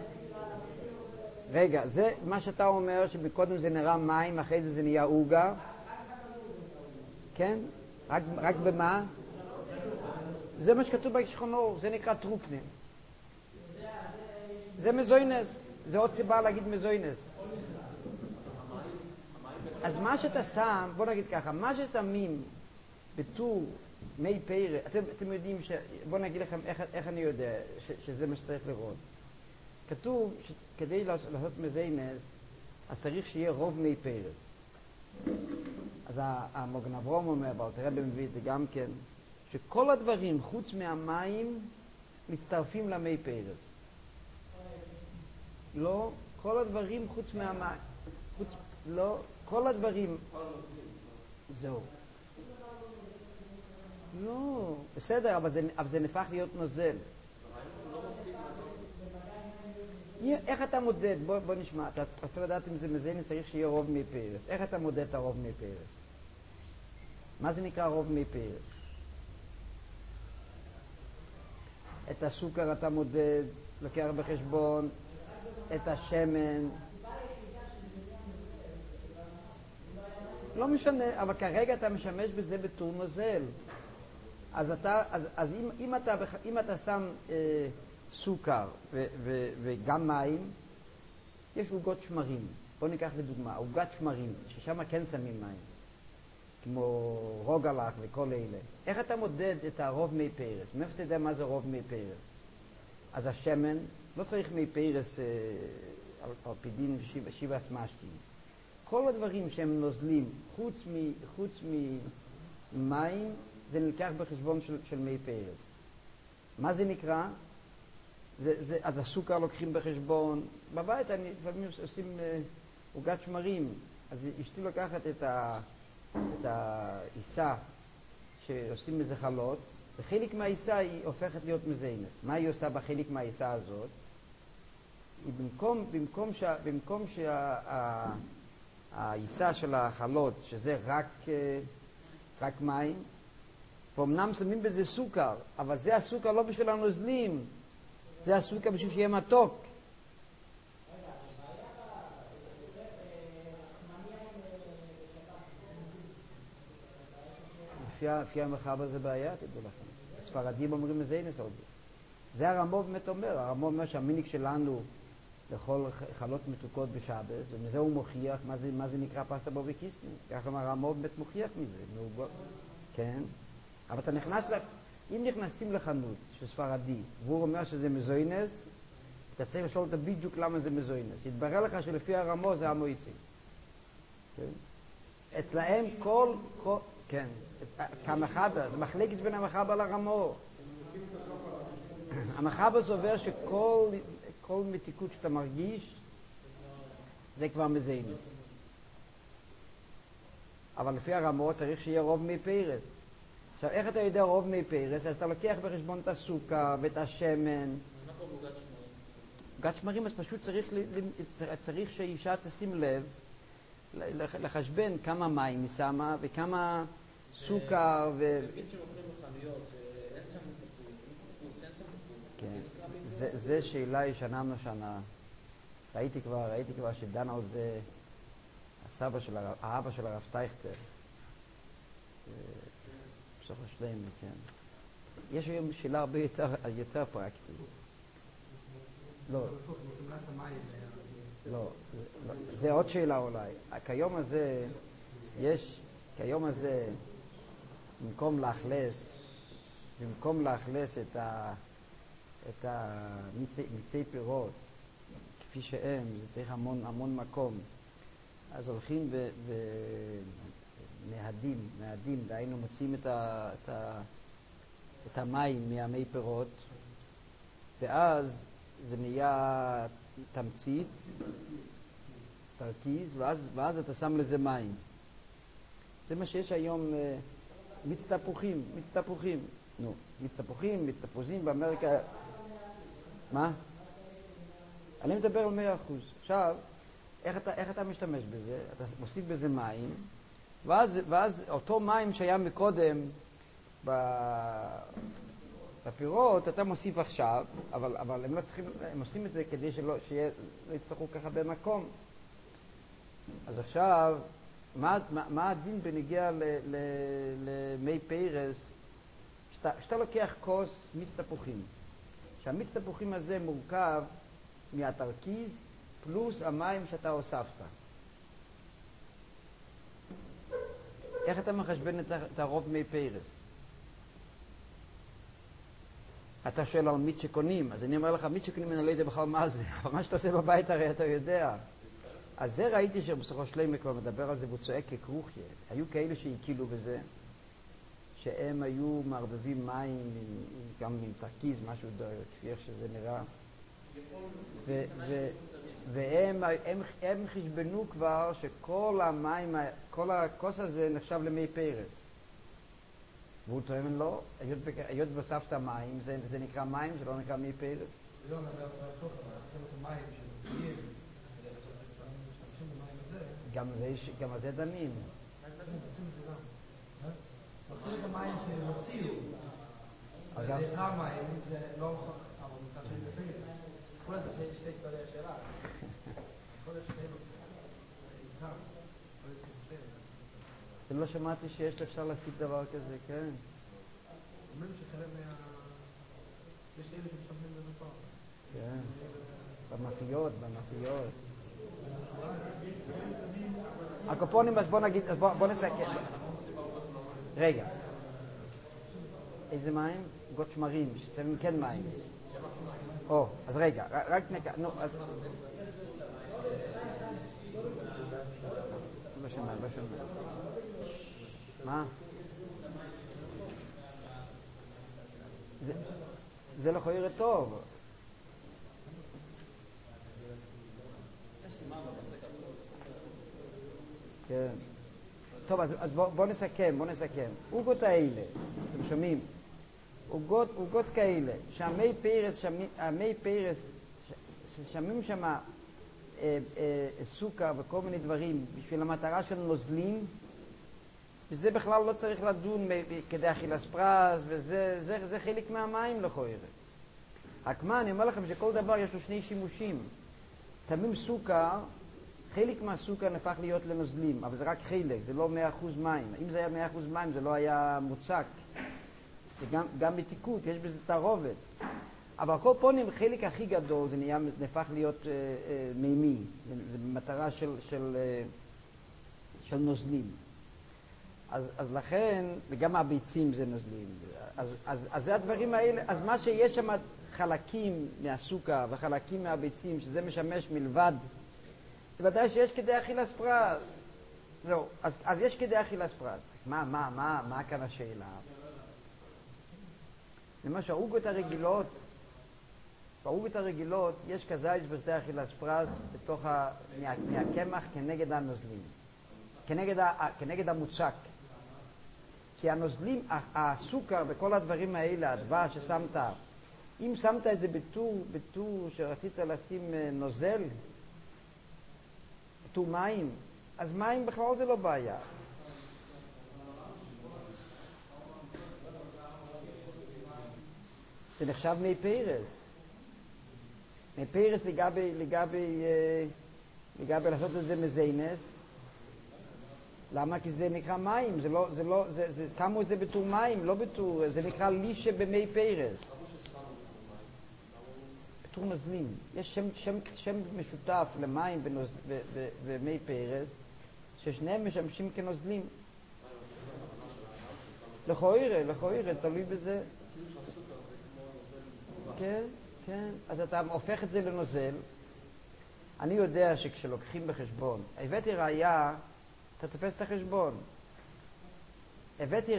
רגע, זה מה שאתה אומר, שבקודם זה נראה מים, אחרי זה נהיה עוגה. כן? רק במה? זה מה שכתוב בשכונו, זה נקרא טרוקנין. זה מזוינס, זה עוד סיבה להגיד מזוינס. אז מה שאתה שם, בוא נגיד ככה, מה ששמים בטור מי פרא, אתם יודעים, בוא נגיד לכם איך אני יודע שזה מה שצריך לראות. כתוב שכדי לעשות מזוינס, אז צריך שיהיה רוב מי פרס. אז המוגן אברהם אומר, ואלתר רבי מביא את זה גם כן, שכל הדברים חוץ מהמים מצטרפים למי פרס. לא, כל הדברים חוץ מהמים. לא, כל הדברים. זהו. לא, בסדר, אבל זה נפח להיות נוזל. איך אתה מודד? בוא נשמע, אתה רוצה לדעת אם זה מזיין, צריך שיהיה רוב מי פרס. איך אתה מודד את הרוב מי פרס? מה זה נקרא רוב מי פרס? את הסוכר אתה מודד, לוקח בחשבון, את השמן. לא משנה, אבל כרגע אתה משמש בזה בתור נוזל. אז אם אתה שם סוכר וגם מים, יש עוגות שמרים. בוא ניקח לדוגמה, עוגת שמרים, ששם כן שמים מים, כמו רוגלח וכל אלה. איך אתה מודד את הרוב מי פרס? מאיפה אתה יודע מה זה רוב מי פרס? אז השמן, לא צריך מי פרס על פי דין ושיבה סמשקים. כל הדברים שהם נוזלים חוץ ממים, זה נלקח בחשבון של מי פרס. מה זה נקרא? אז הסוכר לוקחים בחשבון. בבית לפעמים עושים עוגת שמרים, אז אשתי לוקחת את העיסה שעושים מזה חלות, וחלק מהעיסה היא הופכת להיות מזיינס. מה היא עושה בחלק מהעיסה הזאת? היא במקום שהעיסה של החלות, שזה רק מים, ואומנם שמים בזה סוכר, אבל זה הסוכר לא בשביל הנוזלים, זה הסוכר בשביל שיהיה מתוק. לפי המחבר זה בעיה, תדעו לכם. הספרדים אומרים מזיינס על זה. זה הרמב"ם באמת אומר. הרמב"ם אומר שהמיניק שלנו לאכול חלות מתוקות בשבת, ומזה הוא מוכיח מה זה נקרא פסטה בוביקיסטים. ככה הרמב"ם באמת מוכיח מזה. כן? אבל אתה אם נכנסים לחנות של ספרדי, והוא אומר שזה מזוינס, אתה צריך לשאול אותה בדיוק למה זה מזוינס. יתברר לך שלפי הרמב"ם זה המועצים. כן? אצלהם כן. כמחבר, זה מחלקת בין המחבר לרמב"ם. המחבר סובר שכל מתיקות שאתה מרגיש, זה כבר מזיינס. אבל לפי הרמב"ם צריך שיהיה רוב מי פרס. עכשיו, איך אתה יודע רוב מי פרס? אז אתה לוקח בחשבון את הסוכר ואת השמן. עוגת שמרים, אז פשוט צריך שאישה תשים לב לחשבן כמה מים היא שמה וכמה סוכר תמיד שמוכרים בחנויות, אין שם תפוס, אין שם תפוס. כן, זה שאלה ישנה משנה. ראיתי כבר שדן על זה האבא של הרב טייכטר. בסוף השלם, כן. יש היום שאלה הרבה יותר פרקטית. לא, זה עוד שאלה אולי. כיום הזה, במקום לאכלס את המיצי פירות, כפי שהם, זה צריך המון מקום. אז הולכים ומהדים, דהיינו מוצאים את המים מהמי פירות, ואז זה נהיה תמצית, תרכיז, ואז אתה שם לזה מים. זה מה שיש היום, מיץ תפוחים. מיץ תפוזים באמריקה. מה? אני מדבר על 100%. עכשיו, איך אתה משתמש בזה? אתה מוסיף בזה מים, ואז אותו מים שהיה מקודם את הפירות אתה מוסיף עכשיו, אבל הם לא צריכים, הם עושים את זה כדי שלא יצטרכו ככה במקום. אז עכשיו, מה הדין בנגיע למי פרס? שאתה לוקח כוס מיץ תפוחים. שהמיץ תפוחים הזה מורכב מהתרכיז פלוס המים שאתה הוספת. איך אתה מחשבן את הרוב מי פרס? אתה שואל על מיץ שקונים, אז אני אומר לך, מיץ שקונים אני לא יודע בכלל מה זה, אבל מה שאתה עושה בבית הרי אתה יודע. אז זה ראיתי שבסופו שלמה כבר מדבר על זה והוא צועק ככרוכיה. היו כאלה שהקילו בזה, שהם היו מערבבים מים גם עם תרכיז, משהו כפי איך שזה נראה. והם חשבנו כבר שכל המים, כל הכוס הזה נחשב למי פרס. והוא טוען לא, היות בספת מים, זה נקרא מים, זה לא נקרא מי פרס. לא, אני אומר, צריך תוך, אבל את המים שמתאים, משתמשים במים הזה. גם זה דמים. מתחיל את המים שמוציאו, זה יותר מים, זה לא, אבל מצד שני זה פרס. כל זה שתי צדדי השאלה. כל זה שתי יותר. לא שמעתי שיש אפשר להשיג דבר כזה, כן. אומרים שחלק יש אלה שמשתמשים בזה פה. כן. במאפיות. הקופונים, אז בוא נסכם. רגע. איזה מים? גות שמרים, ששמים כן מים. אז רגע, רק נו, אז... לא שומע. מה? זה לא חויר טוב. כן. טוב, אז בוא נסכם. עוגות האלה, אתם שומעים? עוגות כאלה, שהמי פרס, ששמים שם סוכר וכל מיני דברים בשביל המטרה של נוזלים, וזה בכלל לא צריך לדון כדי אכילת פרס, וזה חלק מהמים לכאורה. רק מה, אני אומר לכם שכל דבר יש לו שני שימושים. שמים סוכר, חלק מהסוכר נהפך להיות לנוזלים, אבל זה רק חלק, זה לא 100% מים. אם זה היה 100% מים זה לא היה מוצק. גם בתיקות, יש בזה תערובת. אבל על כל פונים, חלק הכי גדול זה נהפך להיות מימי. זה במטרה של נוזלים. אז לכן, וגם הביצים זה נוזלים. אז זה הדברים האלה, אז מה שיש שם חלקים מהסוכר וחלקים מהביצים, שזה משמש מלבד, זה ודאי שיש כדי אכילת פרס. זהו, אז יש כדי אכילת פרס. מה כאן השאלה? למשל, בעוגות הרגילות יש כזית ברתי אכילת פרס בתוך מהקמח כנגד הנוזלים. כנגד המוצק. כי הנוזלים, הסוכר וכל הדברים האלה, הדבש ששמת, אם שמת את זה בטור שרצית לשים נוזל, בטור מים, אז מים בכלל זה לא בעיה. זה נחשב מי פרס. מי פרס לגבי לעשות את זה מזיינס. למה? כי זה נקרא מים, שמו את זה בתור מים, לא בתור, זה נקרא לישה במי פרס. בתור נוזלים. יש שם משותף למים ומי פרס, ששניהם משמשים כנוזלים. לכאורה, תלוי בזה. כן. אז אתה הופך את זה לנוזל. אני יודע שכשלוקחים בחשבון, הבאתי ראיה, אתה תופס את החשבון. הבאתי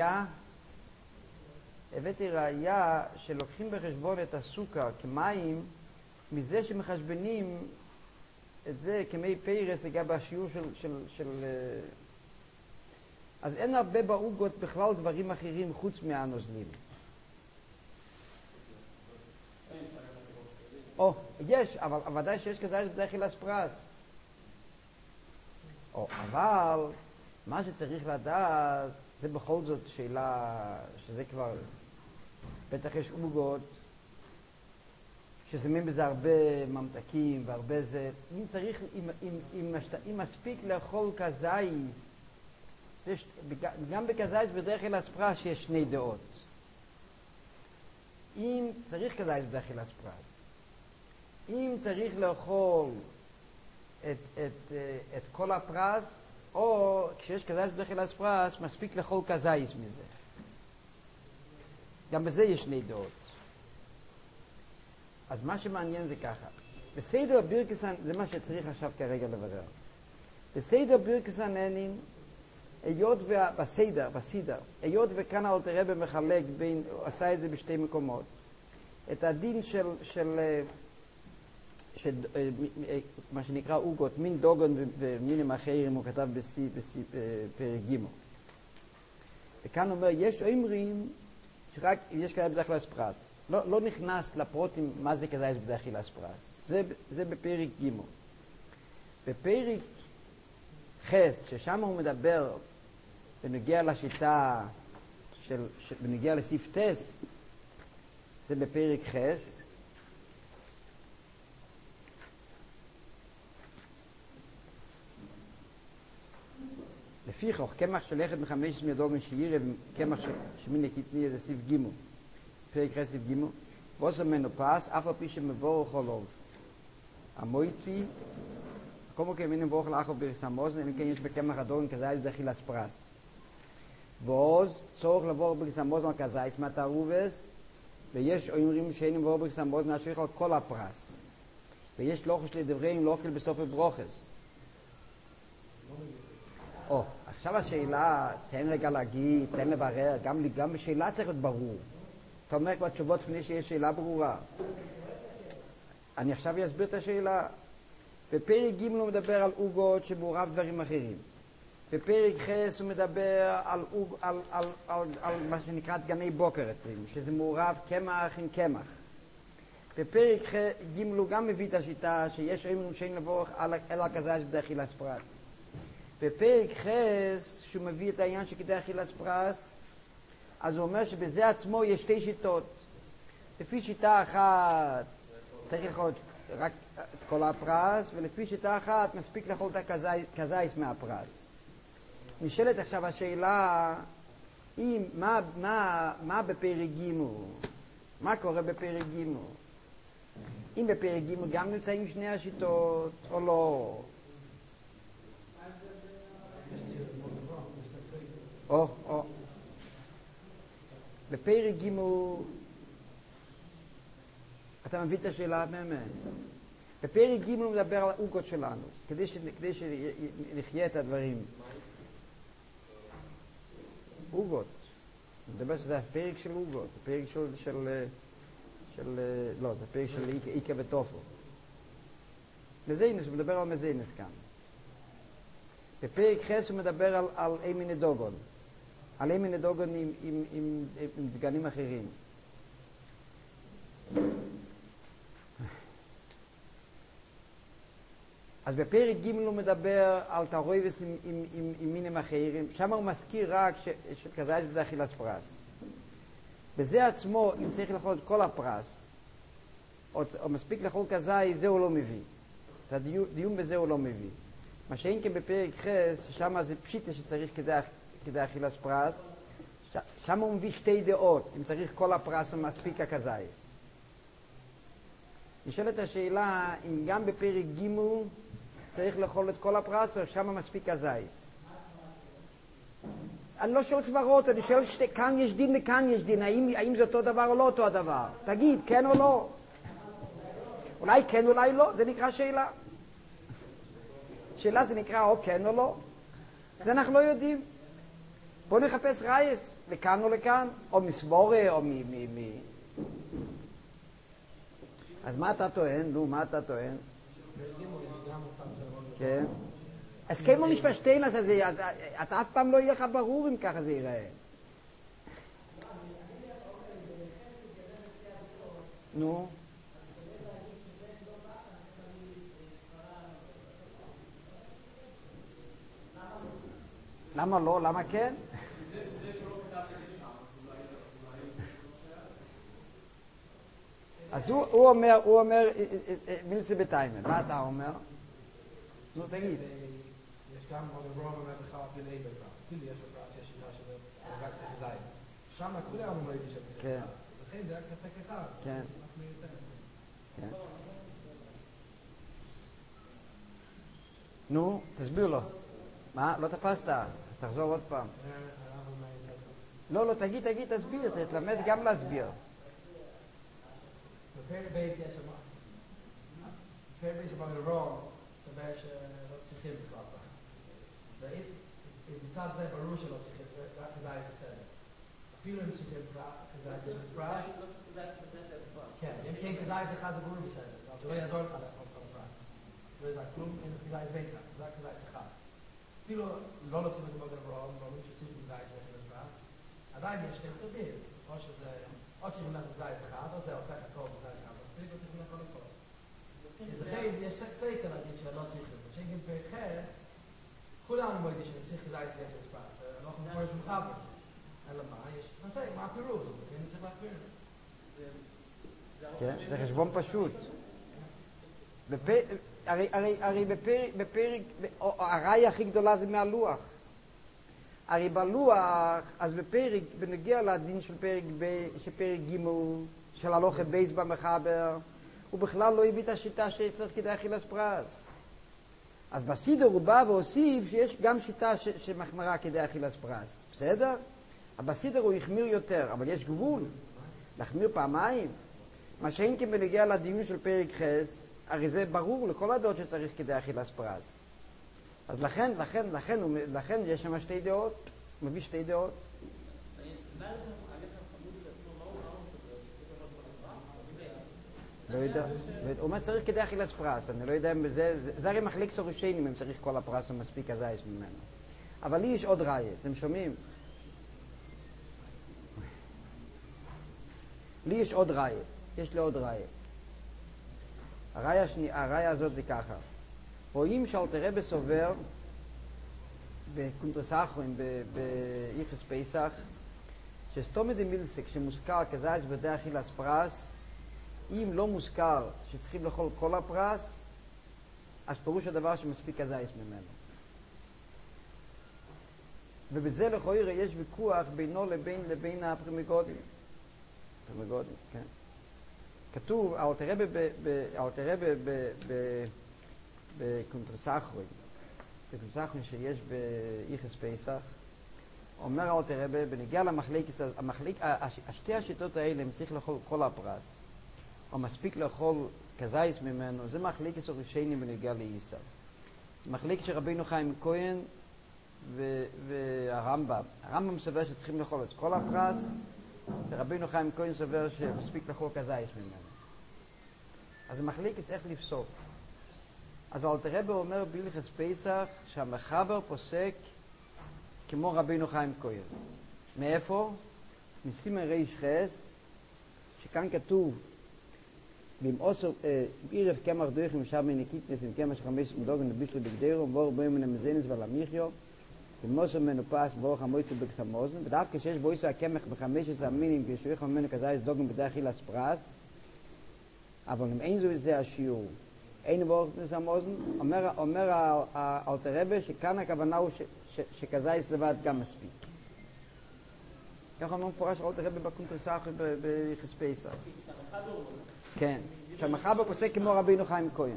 ראיה שלוקחים בחשבון את הסוכר כמים, מזה שמחשבנים את זה כמי פרס לגבי השיעור של... אז אין הרבה בעוגות בכלל דברים אחרים חוץ מהנוזלים. יש, אבל ודאי שיש כזה שזה אכילת פרס. אבל מה שצריך לדעת, זה בכל זאת שאלה, שזה כבר בטח יש עוגות ששמים בזה הרבה ממתקים והרבה זה. אם צריך, אם מספיק לאכול כזייס, גם בכזייס בדרך כלל אספרס יש שני דעות. אם צריך כזייס בדרך כלל אספרס, אם צריך לאכול את כל הפרס, או כשיש כזייס בדרך כלל אספרס, מספיק לאכול כזייס מזה. גם בזה יש שני דעות. אז מה שמעניין זה ככה. בסדר בירקסן, זה מה שצריך עכשיו כרגע לברר. בסדר בירקסן הנין, היות בסדר, היות וכאן אלתר רבי מחלק בין, הוא עשה את זה בשתי מקומות, את הדין של מה שנקרא עוגות, מין דוגון ומינים אחרים, הוא כתב בפרק ג'. וכאן הוא אומר, יש אומרים שרק יש כאלה בדרך כלל אספרס. לא נכנס לפרוטים מה זה כזייס בדרך כלל אספרס. זה בפרק ג'. בפרק חס, ששם הוא מדבר בנגיע לשיטה בנגיע לסעיף טס, זה בפרק חס. לפיכך, קמח של אחד מחמש מהדוגן שירה וקמח שמיני קטני זה סעיף ג' פרק חס סעיף ג' ועושה מנופס, אף על פי שמבורך חולוב. המויצי, כמו כמינים מבורך לאחוב בריס המוזן, אם כן יש בקמח הדוגן כזייס בדרך כלל אספרס. ועוז צורך לבורך בריס המוזן על כזייס מהתערובס, ויש אומרים שאין מבורך בריס המוזן נשאיר על כל הפרס. ויש לוחש לדברים לא כל בסוף הברוכס. עכשיו השאלה, תן רגע להגיד, תן לברר, גם בשאלה צריך להיות ברור. אתה אומר כבר תשובות לפני שיש שאלה ברורה. אני עכשיו אסביר את השאלה. בפרק ג' הוא מדבר על עוגות שמעורב דברים אחרים. בפרק חס הוא מדבר על מה שנקרא דגני בוקר אצלנו, שזה מעורב קמח עם קמח. בפרק ג' הוא גם מביא את השיטה שיש אומרים שאין לבורך אלא כזייס בדרך כלל אספרס. בפרק חס, שהוא מביא את העניין שכדי אכילת פרס, אז הוא אומר שבזה עצמו יש שתי שיטות. לפי שיטה אחת צריך לאכול רק את כל הפרס, ולפי שיטה אחת מספיק לאכול את הכזייס מהפרס. נשאלת עכשיו השאלה, מה בפרק ג'? מה קורה בפרק ג'? אם בפרק ג' גם נמצאים שני השיטות, או לא? בפרק ג' אתה מביא את השאלה באמת. בפרק ג' הוא מדבר על העוגות שלנו, כדי שנחיה את הדברים. עוגות. הוא מדבר שזה הפרק של עוגות, הפרק לא, זה הפרק של איקה וטופו. מזינס, הוא מדבר על מזינס כאן. בפרק חס הוא מדבר על מיני דוגון. על מיני דוגון עם דגנים אחרים. אז בפרק ג' הוא מדבר על תערובת עם מינים אחרים. שם הוא מזכיר רק שכזייס בדרך כלל אספרס. בזה עצמו, אם צריך לאכול את כל הפרס, או מספיק לאכול כזייס, זה הוא לא מביא. את הדיון בזה הוא לא מביא. מה שאין כן בפרק חס, שם זה פשיטה שצריך כדי אכילת פרס, שם הוא מביא שתי דעות, אם צריך כל הפרס ומספיק הכזייס. נשאלת השאלה, אם גם בפרק ג' צריך לאכול את כל הפרס, או שם מספיק כזייס. אני לא שואל סברות, אני שואל כאן יש דין וכאן יש דין, האם זה אותו דבר או לא אותו הדבר? תגיד, כן או לא? אולי כן, אולי לא, זה נקרא שאלה. שאלה זה נקרא או כן או לא. זה אנחנו לא יודעים. בואו נחפש רייס, לכאן או לכאן, או מסבורה, או אז מה אתה טוען? נו, מה אתה טוען? כן. אז כמו נשפשטיין, אז אתה אף פעם לא יהיה לך ברור אם ככה זה ייראה. נו. למה לא? למה כן? אז הוא אומר, מילסי בטיימן. מה אתה אומר? נו, תגיד. יש גם עוד רוב אומר לך אפילו אין בפרס. אפילו יש בפרס, יש שיטה שזה רק צריך זין. שם כולם אומרים שזה צריך כן. פרס. לכן זה רק ספק אחד. כן. כן. נו, תסביר לו. מה? לא תפסת? אז תחזור עוד פעם. לא, תגיד, תסביר. תלמד גם להסביר. בפרק בייס יש אמר. בפרק בייס אמר לרוב, סבר שלא צריכים בכלל פרס. ובצד זה ברור שלא צריכים, רק כדאי זה סדר. אפילו אם צריכים כדאי זה פרס. כן, אם כן כדאי זה אחד זה ברור בסדר. אבל זה לא יעזור לך על פרס. לא יעזור כלום, אין כדאי זה בינך, זה כדאי זה אחד. אפילו לא נותנים את המוגן רוב, לא אומרים שצריכים כדאי זה פרס. עדיין יש שני צדדים. או שזה, או צריכים לך כדאי זה אחד, או זה הופך הכל כדאי זה אחד. מספיק או צריכים לך הכל. אז לכן יש סקסיקה להגיד שלא צריכים. כשאין פרק חס, כולם מודיעים שצריך כדאי זה פרס. לא יכולים לפרש מחבר. אלא מה? יש ספק, מה הפירוש? כן, צריך להכביר. כן, זה חשבון פשוט. הרי בפרק, הראיה הכי גדולה זה מהלוח. הרי בלוח, אז בפרק, בנגיע לדין של פרק ג' של הלוכת בייס במחבר, הוא בכלל לא הביא את השיטה שצריך כדאי אכילס פרס. אז בסידר הוא בא והוסיף שיש גם שיטה שמחמרה כדאי אכילס פרס. בסדר? בסידר הוא החמיר יותר, אבל יש גבול. להחמיר פעמיים. מה שאין כי בנגיע לדיון של פרק חס, הרי זה ברור לכל הדעות שצריך כדאי אכילס פרס. אז לכן יש שם שתי דעות, הוא מביא שתי דעות. לא יודע, הוא אומר צריך כדאי אכילס פרס, אני לא יודע אם זה הרי מחליק סורשיינים אם צריך כל הפרס או מספיק הזייס ממנו. אבל לי יש עוד ראיה, אתם שומעים? לי יש עוד ראיה, יש לי עוד ראיה. הראיה הזאת זה ככה. רואים שאלתר רבי סובר בקונטרס אחרון, ביחס פסח, שסתומא דמילסה, כשמוזכר כזייס בדרך אכילס פרס, אם לא מוזכר שצריכים לאכול כל הפרס, אז פירוש הדבר שמספיק הזייס ממנו. ובזה לכאורה יש ויכוח בינו לבין הפרימיגודים. פרימיגודים, כן. כתוב, אלתר רבי בקונטרס אחרון, שיש ביחס פסח, אומר אלתר רבי, בנגיע למחלקת, שתי השיטות האלה, הם צריך לאכול כל הפרס, או מספיק לאכול כזייס ממנו, זה מחלקת הראשונים בנגיע לאיסר. זה מחלקת של רבינו חיים כהן והרמב"ם. הרמב"ם סובר שצריכים לאכול את כל הפרס, ורבינו חיים כהן סובר שמספיק לאכול כזייס ממנו. אז זה מחלקת איך לפסוק. אז אלתר רבי אומר בהלכות פסח שהמחבר פוסק כמו רבינו חיים כהן. מאיפה? מסימן ריש חס, שכאן כתוב ואם עושר עירב קמח דויך עם שם מניקיטנס עם קמח 5 מדוגן לבישלו בגדרו ובור בוים מן המזנס ולמיחיו ומוסר מנופס ברוך המויצו בקסמוזן ודווקא שיש בויסו הקמח ב15 מינים כשיוך ממנו כזייס דוגן בדרך אכילס פרס אבל אם אין זו זה השיעור אין ברוך בקסמוזן אומר אלתר רבי שכאן הכוונה הוא שכזייס לבד גם מספיק ככה אומר מפורש אלתר רבי בקונטרס אחרון ביחס פסח כן, שהמחבר פוסק כמו רבינו חיים כהן.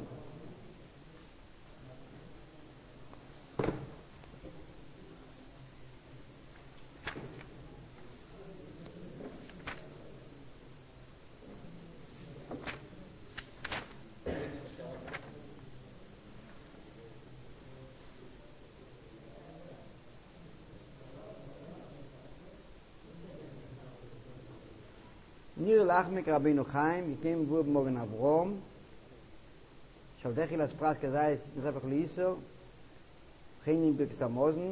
ניר לחמק רבינו חיים, יקיים מבוא במורן אברום, שעל דרך אכילס פרס כזייס נזפך לאיסור, חיינים בקסמוזן,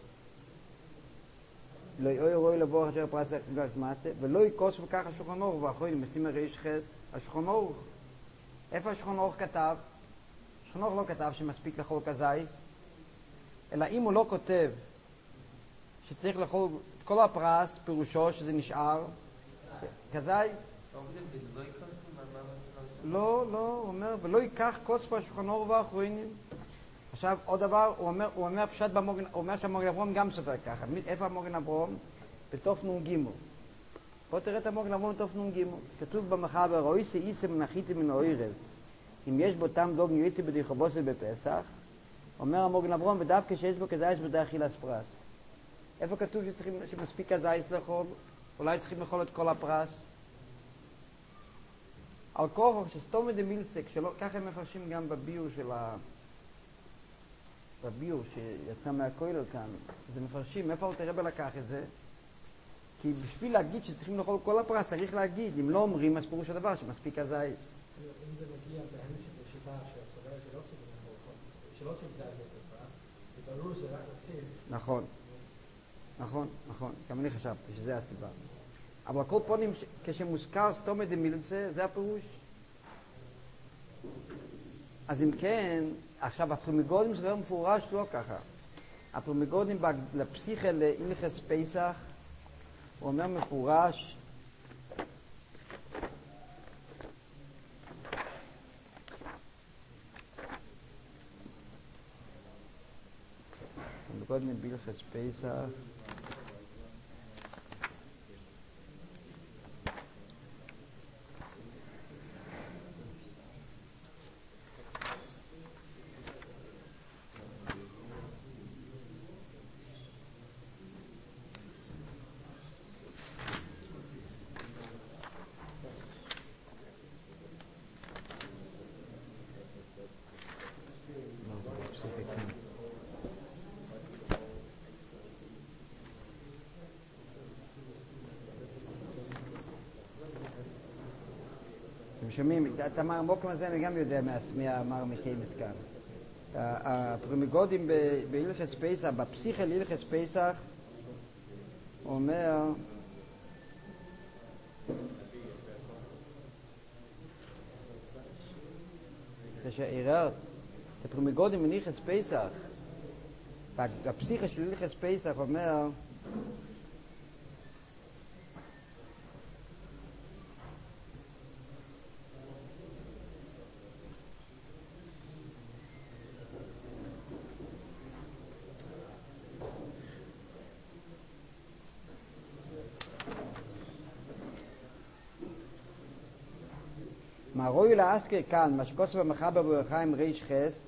לא יאוי רואי לבוא אשר פרס גרס מצה, ולא יקוס וכך השולחן אורך, ואחוי משימה ריש חס, השולחן אורך. איפה השולחן אורך כתב? השולחן אורך לא כתב שמספיק לאכול כזייס, אלא אם הוא לא כותב שצריך לאכול את כל הפרס, פירושו שזה נשאר, כזייס? לא, הוא אומר, ולא ייקח כוס והשולחן אור ואחרונים. עכשיו, עוד דבר, הוא אומר פשט במוגן, הוא אומר שהמוגן אברום גם סופר ככה. איפה המוגן אברום? בתוף נ"ג. בוא תראה את המוגן אברום בתוף נ"ג. כתוב במחבר, אוי שאיסה מנחיתי מן האוירז. אם יש בו טעם דוגן יועצי בדיחובוסי בפסח, אומר המוגן אברום, ודווקא שיש בו כזייס בדי אכילס פרס. איפה כתוב שמספיק כזייס לאכול? אולי צריכים לאכול את כל הפרס? על כוחו שסתום דמילסק, ככה הם מפרשים גם בביור של בביור שיצא מהכולל כאן, זה מפרשים, איפה אל תראה לקח את זה? כי בשביל להגיד שצריכים לאכול כל הפרס, צריך להגיד, אם לא אומרים, אז פירוש הדבר שמספיק הזייס. אם זה מגיע בהם שזה שיטה שהסובר שלא צריך לדעת את הפרס, זה ברור שזה רק עושים. נכון, גם אני חשבתי שזה הסיבה. אבל כל פונים, כשמוזכר סתום דמילסה, זה הפירוש. אז אם כן, עכשיו הפרימיגודים זה מפורש לא ככה. הפרימיגודים לפסיכה להלכס פסח, הוא אומר מפורש, הפרימיגודים בהלכס פסח, שומעים, את המרמוקים הזה אני גם יודע מהמר מקיימס כאן. הפרימיגודים בהלכס פסח, בפסיכה להלכס פסח, הוא אומר, כשעררת, הפרימיגודים בהלכס פסח, בפסיכה של הלכס פסח אומר, מה רואי להזכיר כאן, מה שכוסף המחבר ברחיים ריש חס,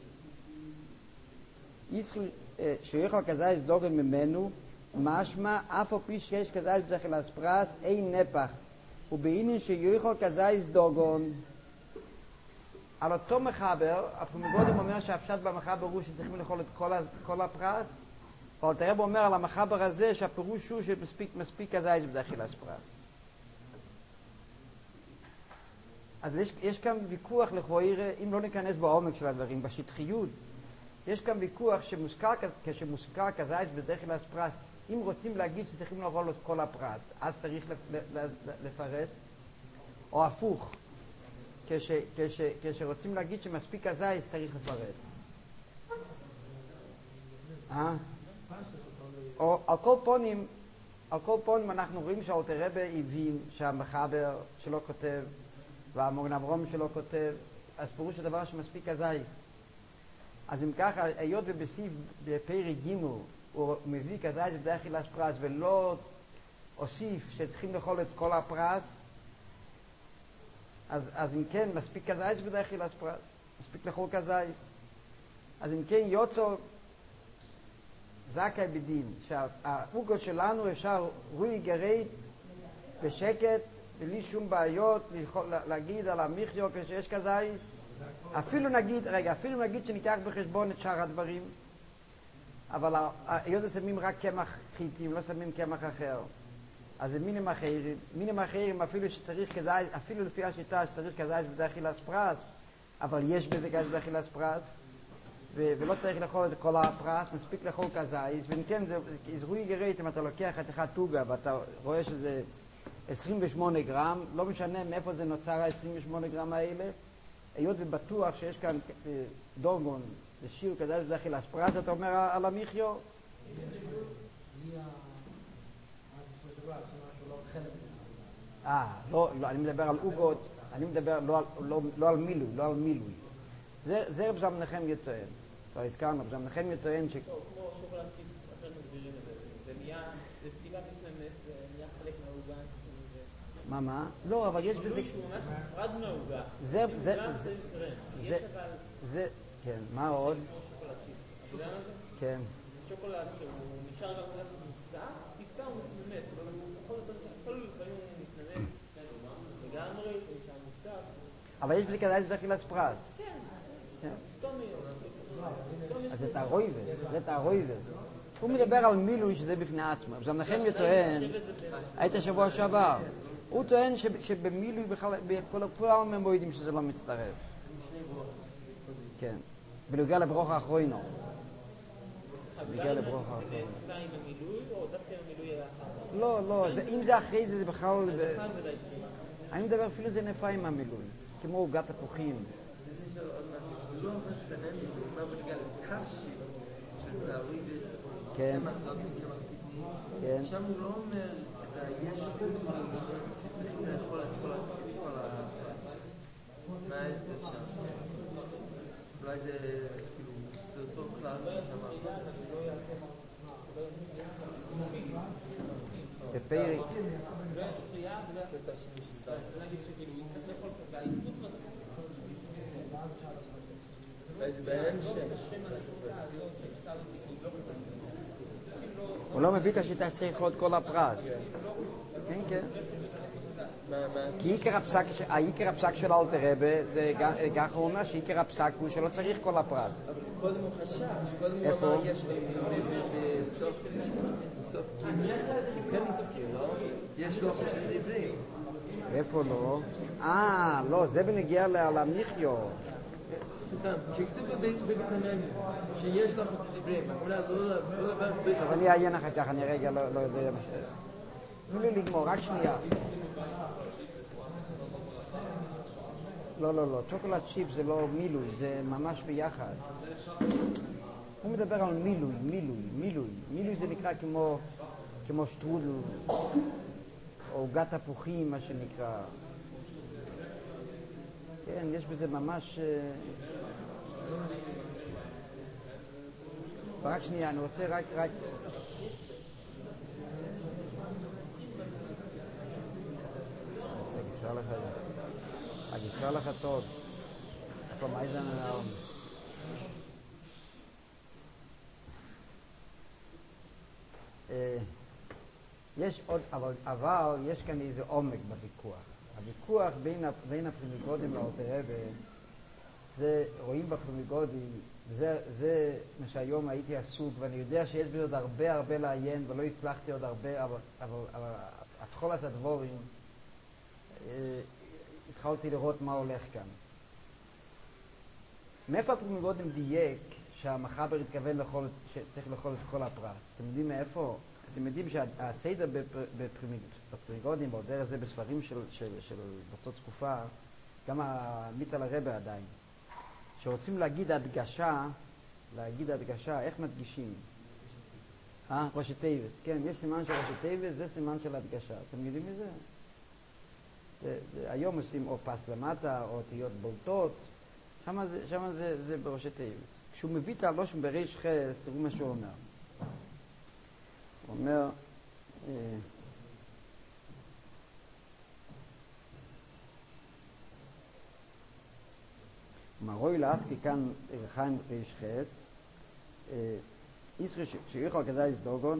שיוכל כזייס דוגן ממנו, משמע אף או פי שיש כזייס בדחילס פרס, אין נפח, ובעניין שיוכל כזייס דוגן. על אותו מחבר, הפרימיגודים אומר שהפשט במחבר הוא שצריכים לאכול את כל הפרס, אבל תראה אומר על המחבר הזה שהפירוש הוא שמספיק כזייס בדחילס פרס. אז יש כאן ויכוח לכאורה, אם לא ניכנס בעומק של הדברים, בשטחיות, יש כאן ויכוח כשמוזכר כזייס בדחילס פרס, אם רוצים להגיד שצריכים לאכול את כל הפרס, אז צריך לפרט, או הפוך, כשרוצים להגיד שמספיק כזייס צריך לפרט. או על כל פונים אנחנו רואים שהאלטר רבי הבין שהמחבר שלו כותב, והמוגן אברום שלו כותב, אז פירוש הדבר שמספיק הזייס. אז אם ככה, היות ובסיף בפרק ג' הוא מביא כזייס בדחילס פרס ולא הוסיף שצריכים לאכול את כל הפרס, אז אם כן, מספיק כזייס בדחילס פרס, מספיק לאכול כזייס. אז אם כן, יוצא זכאי בדין, שהעוגות שלנו אפשר רוי גרית בשקט, בלי שום בעיות, להגיד על המחיו כשיש כזייס. אפילו נגיד שניקח בחשבון את שאר הדברים, אבל היות שמים רק קמח חיטים, לא שמים קמח אחר. אז זה מינים אחרים אפילו שצריך כזייס, אפילו לפי השיטה שצריך כזייס בדחילס פרס, אבל יש בזה כזייס בדחילס פרס, ולא צריך לאכול את כל הפרס, מספיק לאכול כזייס, ואם כן זה רוי גרית אם אתה לוקח את אחד טוגה ואתה רואה שזה 28 גרם, לא משנה מאיפה זה נוצר ה-28 גרם האלה, היות ובטוח שיש כאן דורגון, זה שיר כזה בדחילס פרס, אתה אומר על המחיו? לא, אני מדבר על עוגות, אני מדבר לא על מילוי, לא על מילוי. זה רב זלמן נחמיה טוען. כבר הזכרנו, רב זלמן נחמיה טוען כמו שוקולד צ'יפס, אחרי מגדירים את זה. זה נהיה, זה טיפה מתנמס, זה נהיה חלק מהעוגה. מה? לא, אבל יש בזה... שינוי שהוא ממש נפרד מהעוגה. זה... יש אבל... זה... כן, מה עוד? כמו שוקולד צ'יפס. אתה יודע מה זה? כן. שוקולד שהוא נשאר גם קצת מוצע, טיפה הוא מתנמס, אבל הוא יכול להיות כל פעמים הוא מתנמס לגמרי, הוא נשאר מוצע. אבל יש בלי כדאי שדחילת פרס. כן, סתומי. אז זה תערויבס. הוא מדבר על מילוי שזה בפני עצמו. אז נחמיה טוען, היית שבוע שעבר, הוא טוען שבמילוי בכלל, בכל העולם יודעים שזה לא מצטרף. כן. בנוגע לברוך האחרונו. בנוגע לברוך האחרונו. זה נעשה עם המילוי, או דווקא עם המילוי היה אחר? לא, אם זה אחרי זה בכלל... אני מדבר אפילו זה נפה עם המילוי, כמו עוגת תפוחים. כן. כן. שם הוא לא אומר את היש שצריכים לאכול את כל מה ההבדל שם? אולי זה כאילו, זה אותו כלל שאמרת. בפרק. הוא לא מבין את השיטה שצריך לאכול את כל הפרס. כן, כן. כי עיקר הפסק של אלתר רבי, זה ככה הוא אומר שעיקר הפסק הוא שלא צריך כל הפרס. קודם הוא חשש, קודם הוא אמר יש בסוף גימל, הוא כן הזכיר, לא? יש לו חשש לדברים. איפה לא? לא, זה בנגיע למחיו. כשכתוב בגסמנו שיש לך את הדברים, אולי לא דבר בית... טוב, אני אעיין אחר כך, אני רגע לא יודע... תנו לי לגמור, רק שנייה. לא, צ'וקולד צ'יפ זה לא מילוי, זה ממש ביחד. הוא מדבר על מילוי. מילוי זה נקרא כמו שטרודל, או עוגת תפוחים, מה שנקרא. כן, יש בזה ממש... רק שנייה, אני רוצה רק... אפשר לך טוב. איפה מייזן הנאום? יש עוד, אבל יש כאן איזה עומק בוויכוח. הוויכוח בין הפרימיגודים לאלתר רבי, זה רואים בפרימיגודים, זה מה שהיום הייתי עסוק, ואני יודע שיש בי עוד הרבה לעיין, ולא הצלחתי עוד הרבה, אבל התחולת הדבורים, התחלתי לראות מה הולך כאן. מאיפה הפרימיגודים דייק שהמחבר התכוון שצריך לאכול את כל הפרס? אתם יודעים מאיפה? אתם יודעים שהסדר בפרימיגודים, באלתר הזה בספרים של בצות תקופה, גם המיטל הרבי עדיין, שרוצים להגיד הדגשה, איך מדגישים? ראשי תיבס. כן, יש סימן של ראשי תיבס, זה סימן של הדגשה. אתם יודעים מזה? היום עושים או פס למטה, או אותיות בולטות, שמה זה בראשי תיבס. כשהוא מביא את הלושן בריש חס, תראו מה שהוא אומר. הוא אומר, מרוי לעסקי כאן חיים ריש חס, ישראל שיוכל כזייס דוגון,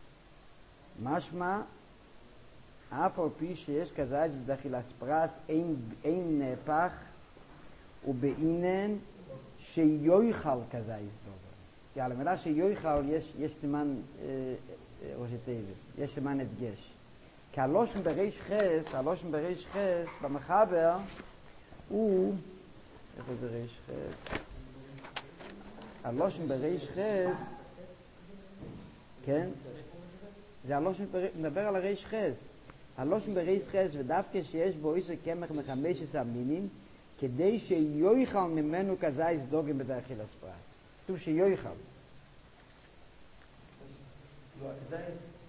משמע, אף על פי שיש כזייס בדחילת פרס, אין נהפך, ובאינן שיוכל כזייס דוגון. כי על המילה שיוכל יש סימן ראשי תיבס, יש סימן הדגש. כי הלושן בריש חס, במחבר, הוא, איפה זה ריש חס? הלושן בריש חס, כן? זה הלושן, מדבר על הריש חס. הלושן בריש חס, ודווקא שיש בו איזה קמח מ15 מינים, כדי שיויכל ממנו כזייס דוגן בדחילת פרס. כתוב שיויכל.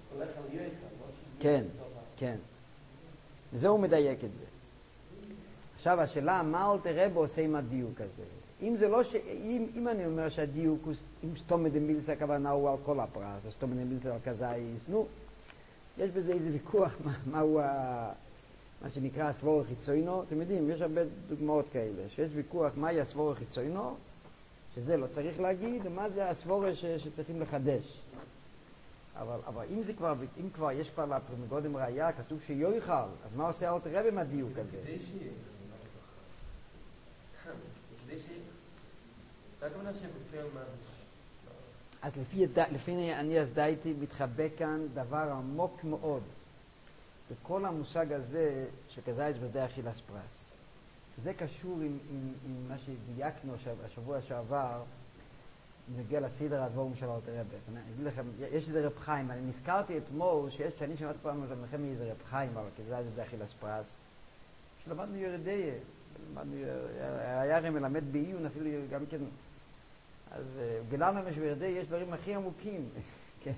כן. וזה הוא מדייק את זה. עכשיו השאלה, מה אלתר רבי עושה עם הדיוק הזה? אם אני אומר שהדיוק הוא עם סתומא דמילתא, הכוונה הוא על כל הפרס, או סתומא דמילתא על כזייס, יש בזה איזה ויכוח, מהו מה שנקרא הסבור החיצוינו. אתם יודעים, יש הרבה דוגמאות כאלה, שיש ויכוח מהי הסבור החיצוינו, שזה לא צריך להגיד, ומה זה הסבור שצריכים לחדש. אבל אם כבר יש כבר לפרמגודם ראייה, כתוב שיויכל, אז מה עושה אלתר רבי עם הדיוק הזה? אז לפי אני אז דייתי מתחבא כאן דבר עמוק מאוד בכל המושג הזה שכזייס בדי אכילס פרס. זה קשור עם מה שדייקנו השבוע שעבר, נגיע לסדר הדבורים של אלתר רבי. אני אגיד לכם, יש איזה רב חיים, אני נזכרתי אתמול שאני שמעתי פעם לכם איזה רב חיים על כזייס בדי אכילס פרס, שלמדנו ירדיה, היה הרי מלמד בעיון אפילו גם כן, אז גילה לנו שבירדיה יש דברים הכי עמוקים, כן?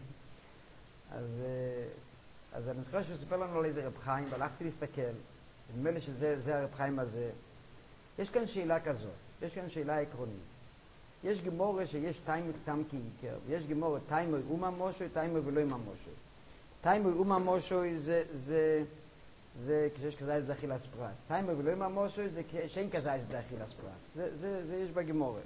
אז אני זוכר שהוא סיפר לנו על איזה רב חיים, והלכתי להסתכל, נדמה לי שזה הרב חיים הזה. יש כאן שאלה כזאת, יש כאן שאלה עקרונית. יש גמורה שיש טיימר תם כעיקר, ויש גמורה טיימר אומה מושוי, טיימר ולא אומה מושוי. טיימר אומה מושוי זה כשיש כזייס בדי אכילס פרס. טיימר ולא אומה מושוי זה כשאין כזייס בדי אכילס פרס. זה יש בגמורה.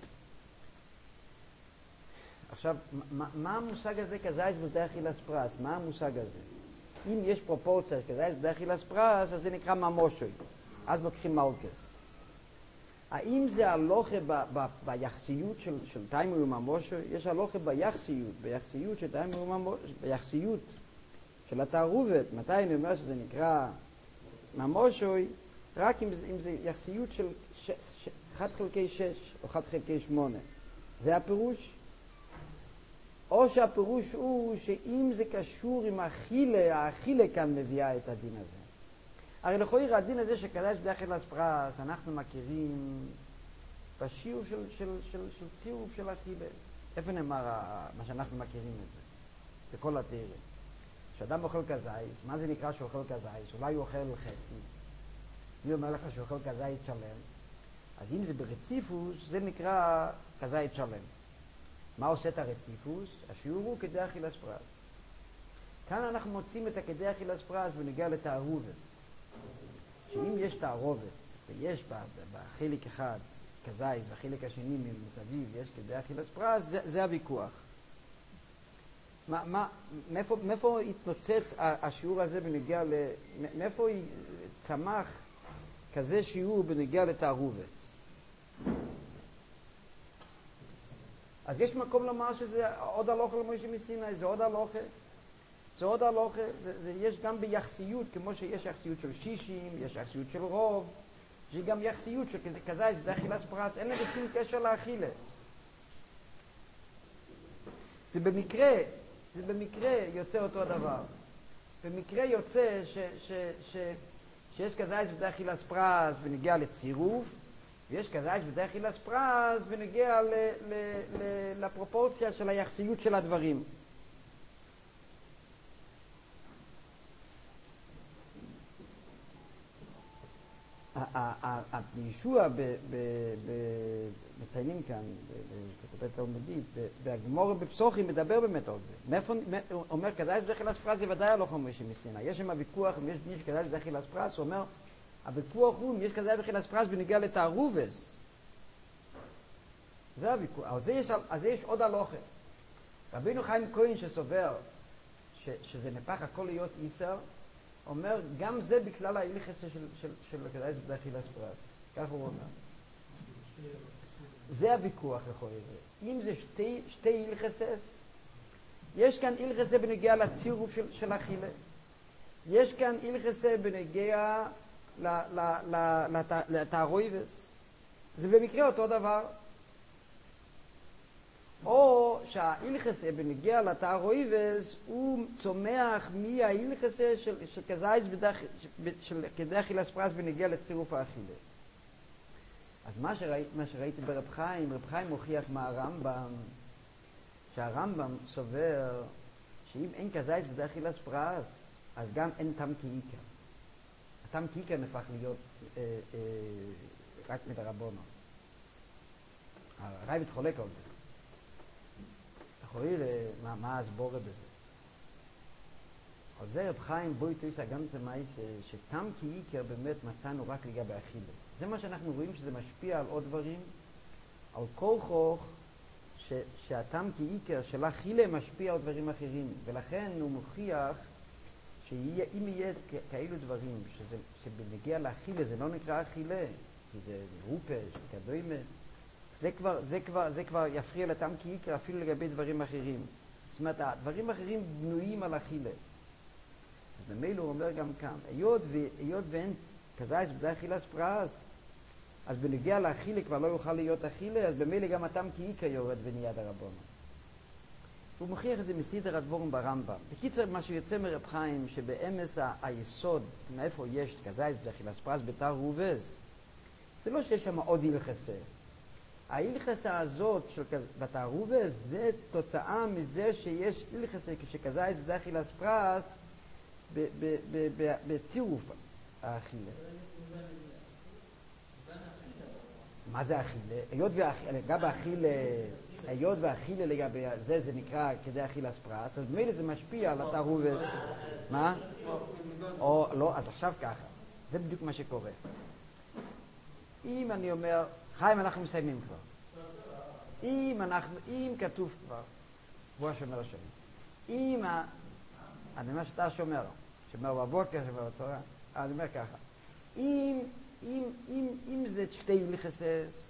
עכשיו, מה המושג הזה כזייס בדי אכילס פרס? מה המושג הזה? אם יש פרופורציה כזייס בדי אכילס פרס, אז זה נקרא ממושוי. אז לוקחים מלכס. האם זה הלוכה ביחסיות של טיימר וממושוי? יש הלוכה ביחסיות של טיימר וממושוי, ביחסיות של התערובת. מתי אני אומר שזה נקרא ממושוי? רק אם זה יחסיות של 1 חלקי 6 או 1 חלקי 8. זה הפירוש? או שהפירוש הוא שאם זה קשור עם האכילה כאן מביאה את הדין הזה. הרי לכאורה הדין הזה שכדאי בדי אכילס פרס, אנחנו מכירים בשיעור של צירוף של אכילה. איפה נאמר מה שאנחנו מכירים את זה? בכל התיארים. כשאדם אוכל כזייס, מה זה נקרא שאוכל כזייס? אולי הוא אוכל חצי. מי אומר לך שאוכל כזית שלם? אז אם זה ברציפוס, זה נקרא כזית שלם. מה עושה את הרציפוס? השיעור הוא כדי אכילס פרס. כאן אנחנו מוצאים את הכדי אכילס פרס ונגיע לתערובס. שאם יש תערובת ויש בחלק אחד כזית והחלק השני מסביב יש כדי אכילס פרס, זה הוויכוח. מאיפה התנוצץ השיעור הזה בנגיע מאיפה צמח כזה שיעור בנגיע לתערובת? אז יש מקום לומר שזה עוד הלוכה למשה מסיני, זה עוד הלוכה. זה עוד הלוכה, יש גם ביחסיות, כמו שיש יחסיות של 60, יש יחסיות של רוב, יש גם יחסיות של כזייס בדי אכילס פרס, אין לזה שום קשר לאכילה. זה במקרה יוצא אותו הדבר. במקרה יוצא שיש כזייס בדי אכילס פרס ונגיע לצירוף, ויש כזייס בדי אכילס פרס ונגיע לפרופורציה של היחסיות של הדברים. בישוע מציינים כאן, בקופת תלמודית, והגמור בפסוחים מדבר באמת על זה. הוא אומר, כזייס בדי אכילס פרס זה ודאי הלוכה למשה מסיני. יש שם הוויכוח, אם יש דין שכזייס בדי אכילס פרס, הוא אומר, הוויכוח הוא, אם יש כזייס בדי אכילס פרס בנגיע לתערובס. זה הוויכוח. על זה יש עוד הלוכה. רבינו חיים כהן שסובר שזה נפח הכל להיות איסר, אומר, גם זה בכלל ההלכס של כזייס בדי אכילס פרס. כך הוא אומר. זה הוויכוח לכאורה. אם זה שתי הלכסס, יש כאן הלכסה בנגיע לצירוף של אכילה. יש כאן הלכסה בנגיע לתערויבס. זה במקרה אותו דבר. או שההלכסה בנגיע לתערויבס הוא צומח מההלכסה של כזייס כדי אכילס פרס בנגיע לצירוף האכילה. אז מה שראיתי ברב חיים מוכיח מהרמב"ם, שהרמב"ם סובר שאם אין כזייס בדי אכילס פרס, אז גם אין טעם כעיקר. סתם קיקר נפך להיות רק מדרבנו. הרייבד חולק על זה. אנחנו רואים מה הסבורה בזה. על זה רב חיים בויטויס הגנצה מייס שתם קיקר באמת מצאנו רק לגבי אכילה. זה מה שאנחנו רואים שזה משפיע על עוד דברים, על כל חוך שהתם כאיקר של אכילה משפיע על דברים אחרים, ולכן הוא מוכיח שאם יהיה כאלו דברים שבנגיע לאכילה זה לא נקרא אכילה, כי זה רופש, כדומה, זה כבר יפריע לתם כאיקר אפילו לגבי דברים אחרים. זאת אומרת, הדברים אחרים בנויים על אכילה. אז במילא הוא אומר גם כאן, היות ואין כזייס בדי אכילס פרס, אז בנגיע לאכילה כבר לא יוכל להיות אכילה, אז במילא גם התם כאיקר יורד ונהיה דרבנו. הוא מוכיח את זה מסדר הדבורם ברמב"ם. בקיצר, מה שיוצא מרב חיים, שבאמס היסוד, מאיפה יש כזייס בדי אכילס פרס בתר רובס, זה לא שיש שם עוד הלכסה. ההלכסה הזאת של בתר רובס, זה תוצאה מזה שיש הלכסה כשכזייס בדי אכילס פרס בצירוף האכילה. מה זה אכילה? היות והאכילה לגבי זה נקרא כדי אכילס פרס, אז במילא זה משפיע על התרובס. מה? או לא, אז עכשיו ככה. זה בדיוק מה שקורה. אם אני אומר, חיים, אנחנו מסיימים כבר. אם כתוב כבר, הוא השומר השני. אני אומר שאתה שומר בבוקר, שומר בצהריים, אני אומר ככה. אם זה שתי הלכסס,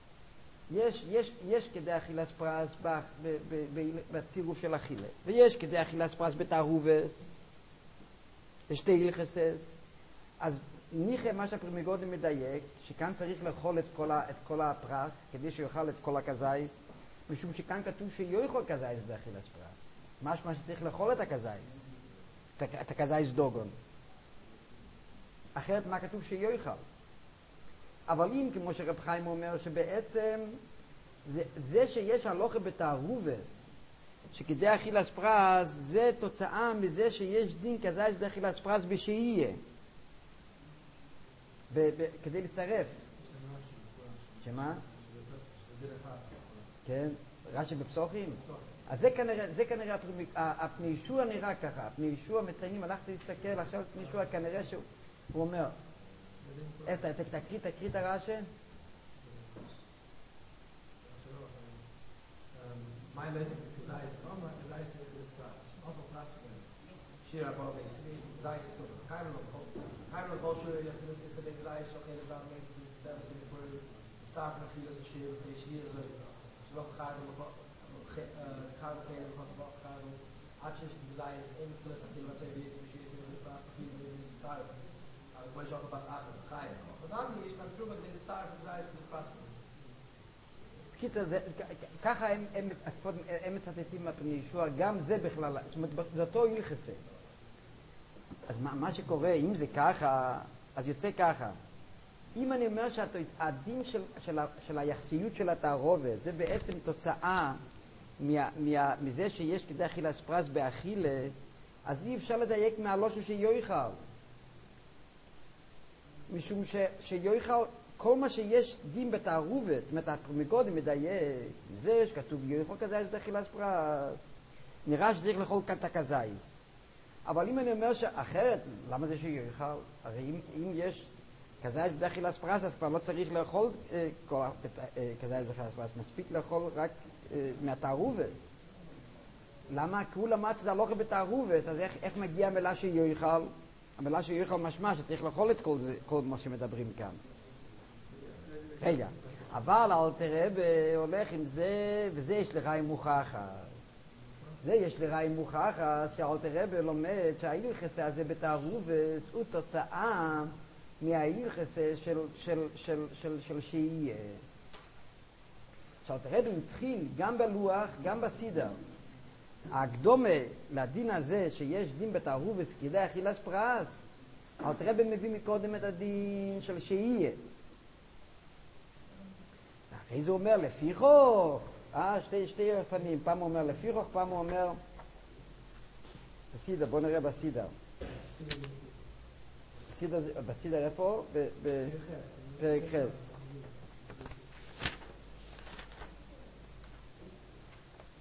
יש כדי אכילס פרס בצירוף של אכילה, ויש כדי אכילס פרס בתערובס, יש שתי הלכסס, אז ניחא מה שהפרימיגודם מדייק, שכאן צריך לאכול את כל הפרס, כדי שיאכל את כל הכזייס, משום שכאן כתוב שיאכל כזייס באכילס פרס. משמע שצריך לאכול את הכזייס, את הכזייס דוגון. אחרת מה כתוב שיאכל? אבל אם, כמו שרב חיים אומר, שבעצם זה שיש הלוכה בתערובס, שכדי אכילס פרס, זה תוצאה מזה שיש דין כזייס בדי אכילס פרס בשיהיה. כדי לצרף. שמה? כן, רש"י בפסוחים. אז זה כנראה הפני ישוע נראה ככה. הפני ישוע מציינים, הלכתי להסתכל, עכשיו פני ישוע כנראה שהוא אומר, תקריא את הרש"י. My letter is Zayis Rama, Zayis Nicholas Platz. Otto Platz, Shira Bobby, Zayis Kairo Bolshoi, this is the big Zayis, okay, the Zayis made the service in the Puri, Stark Nachilas, a Shira, a Shira, Shalok Kairo, Kairo, Kairo, Achish, Zayis, Influence, I think what's a bit, Shira, the Stark, the Stark, weil ich auch was anderes rein. Und dann ist dann schon mit den Stark, Zayis, the Platz. קיצר, ככה הם מצטטים מהפני ישוע, גם זה בכלל, זאת אומרת, זה אותו הלכסה. אז מה שקורה, אם זה ככה, אז יוצא ככה. אם אני אומר שהדין של היחסיות של התערובת, זה בעצם תוצאה מזה שיש כדי אכילס פרס באכילה, אז אי אפשר לדייק מהלושו שיויכל. משום שיויכל, כל מה שיש דין בתערובת, זאת אומרת, מקודם מדייק, זה שכתוב יויכל כזייס באכילס פרס, נראה שצריך לאכול את הכזייס. אבל אם אני אומר שאחרת, למה זה שיויכל? הרי אם יש כזייס באכילס פרס, אז כבר לא צריך לאכול כזייס באכילס פרס, מספיק לאכול רק מהתערובת. למה? כי הוא למד שזה הלוכה בתערובת, אז איך מגיע המילה שיויכל? המילה שיויכל משמע שצריך לאכול את כל מה שמדברים כאן. רגע, אבל אלתר רבי הולך עם זה, וזה יש לרעי מוכחת. זה יש לרעי מוכחת, שאלתר רבי לומד שההלכסה הזה בתערובס הוא תוצאה מההלכסה של שיהיה. שאלתר רבי התחיל גם בלוח, גם בסידר. הקדומה לדין הזה שיש דין בתערובס כדי אכילס פרס, אלתר רבי מביא מקודם את הדין של שיהיה. אחרי זה אומר לפי חוך, שתי אופנים, פעם הוא אומר לפי חוך, פעם הוא אומר בסידר, בוא נראה בסידר. בסידר איפה? בפרק חס.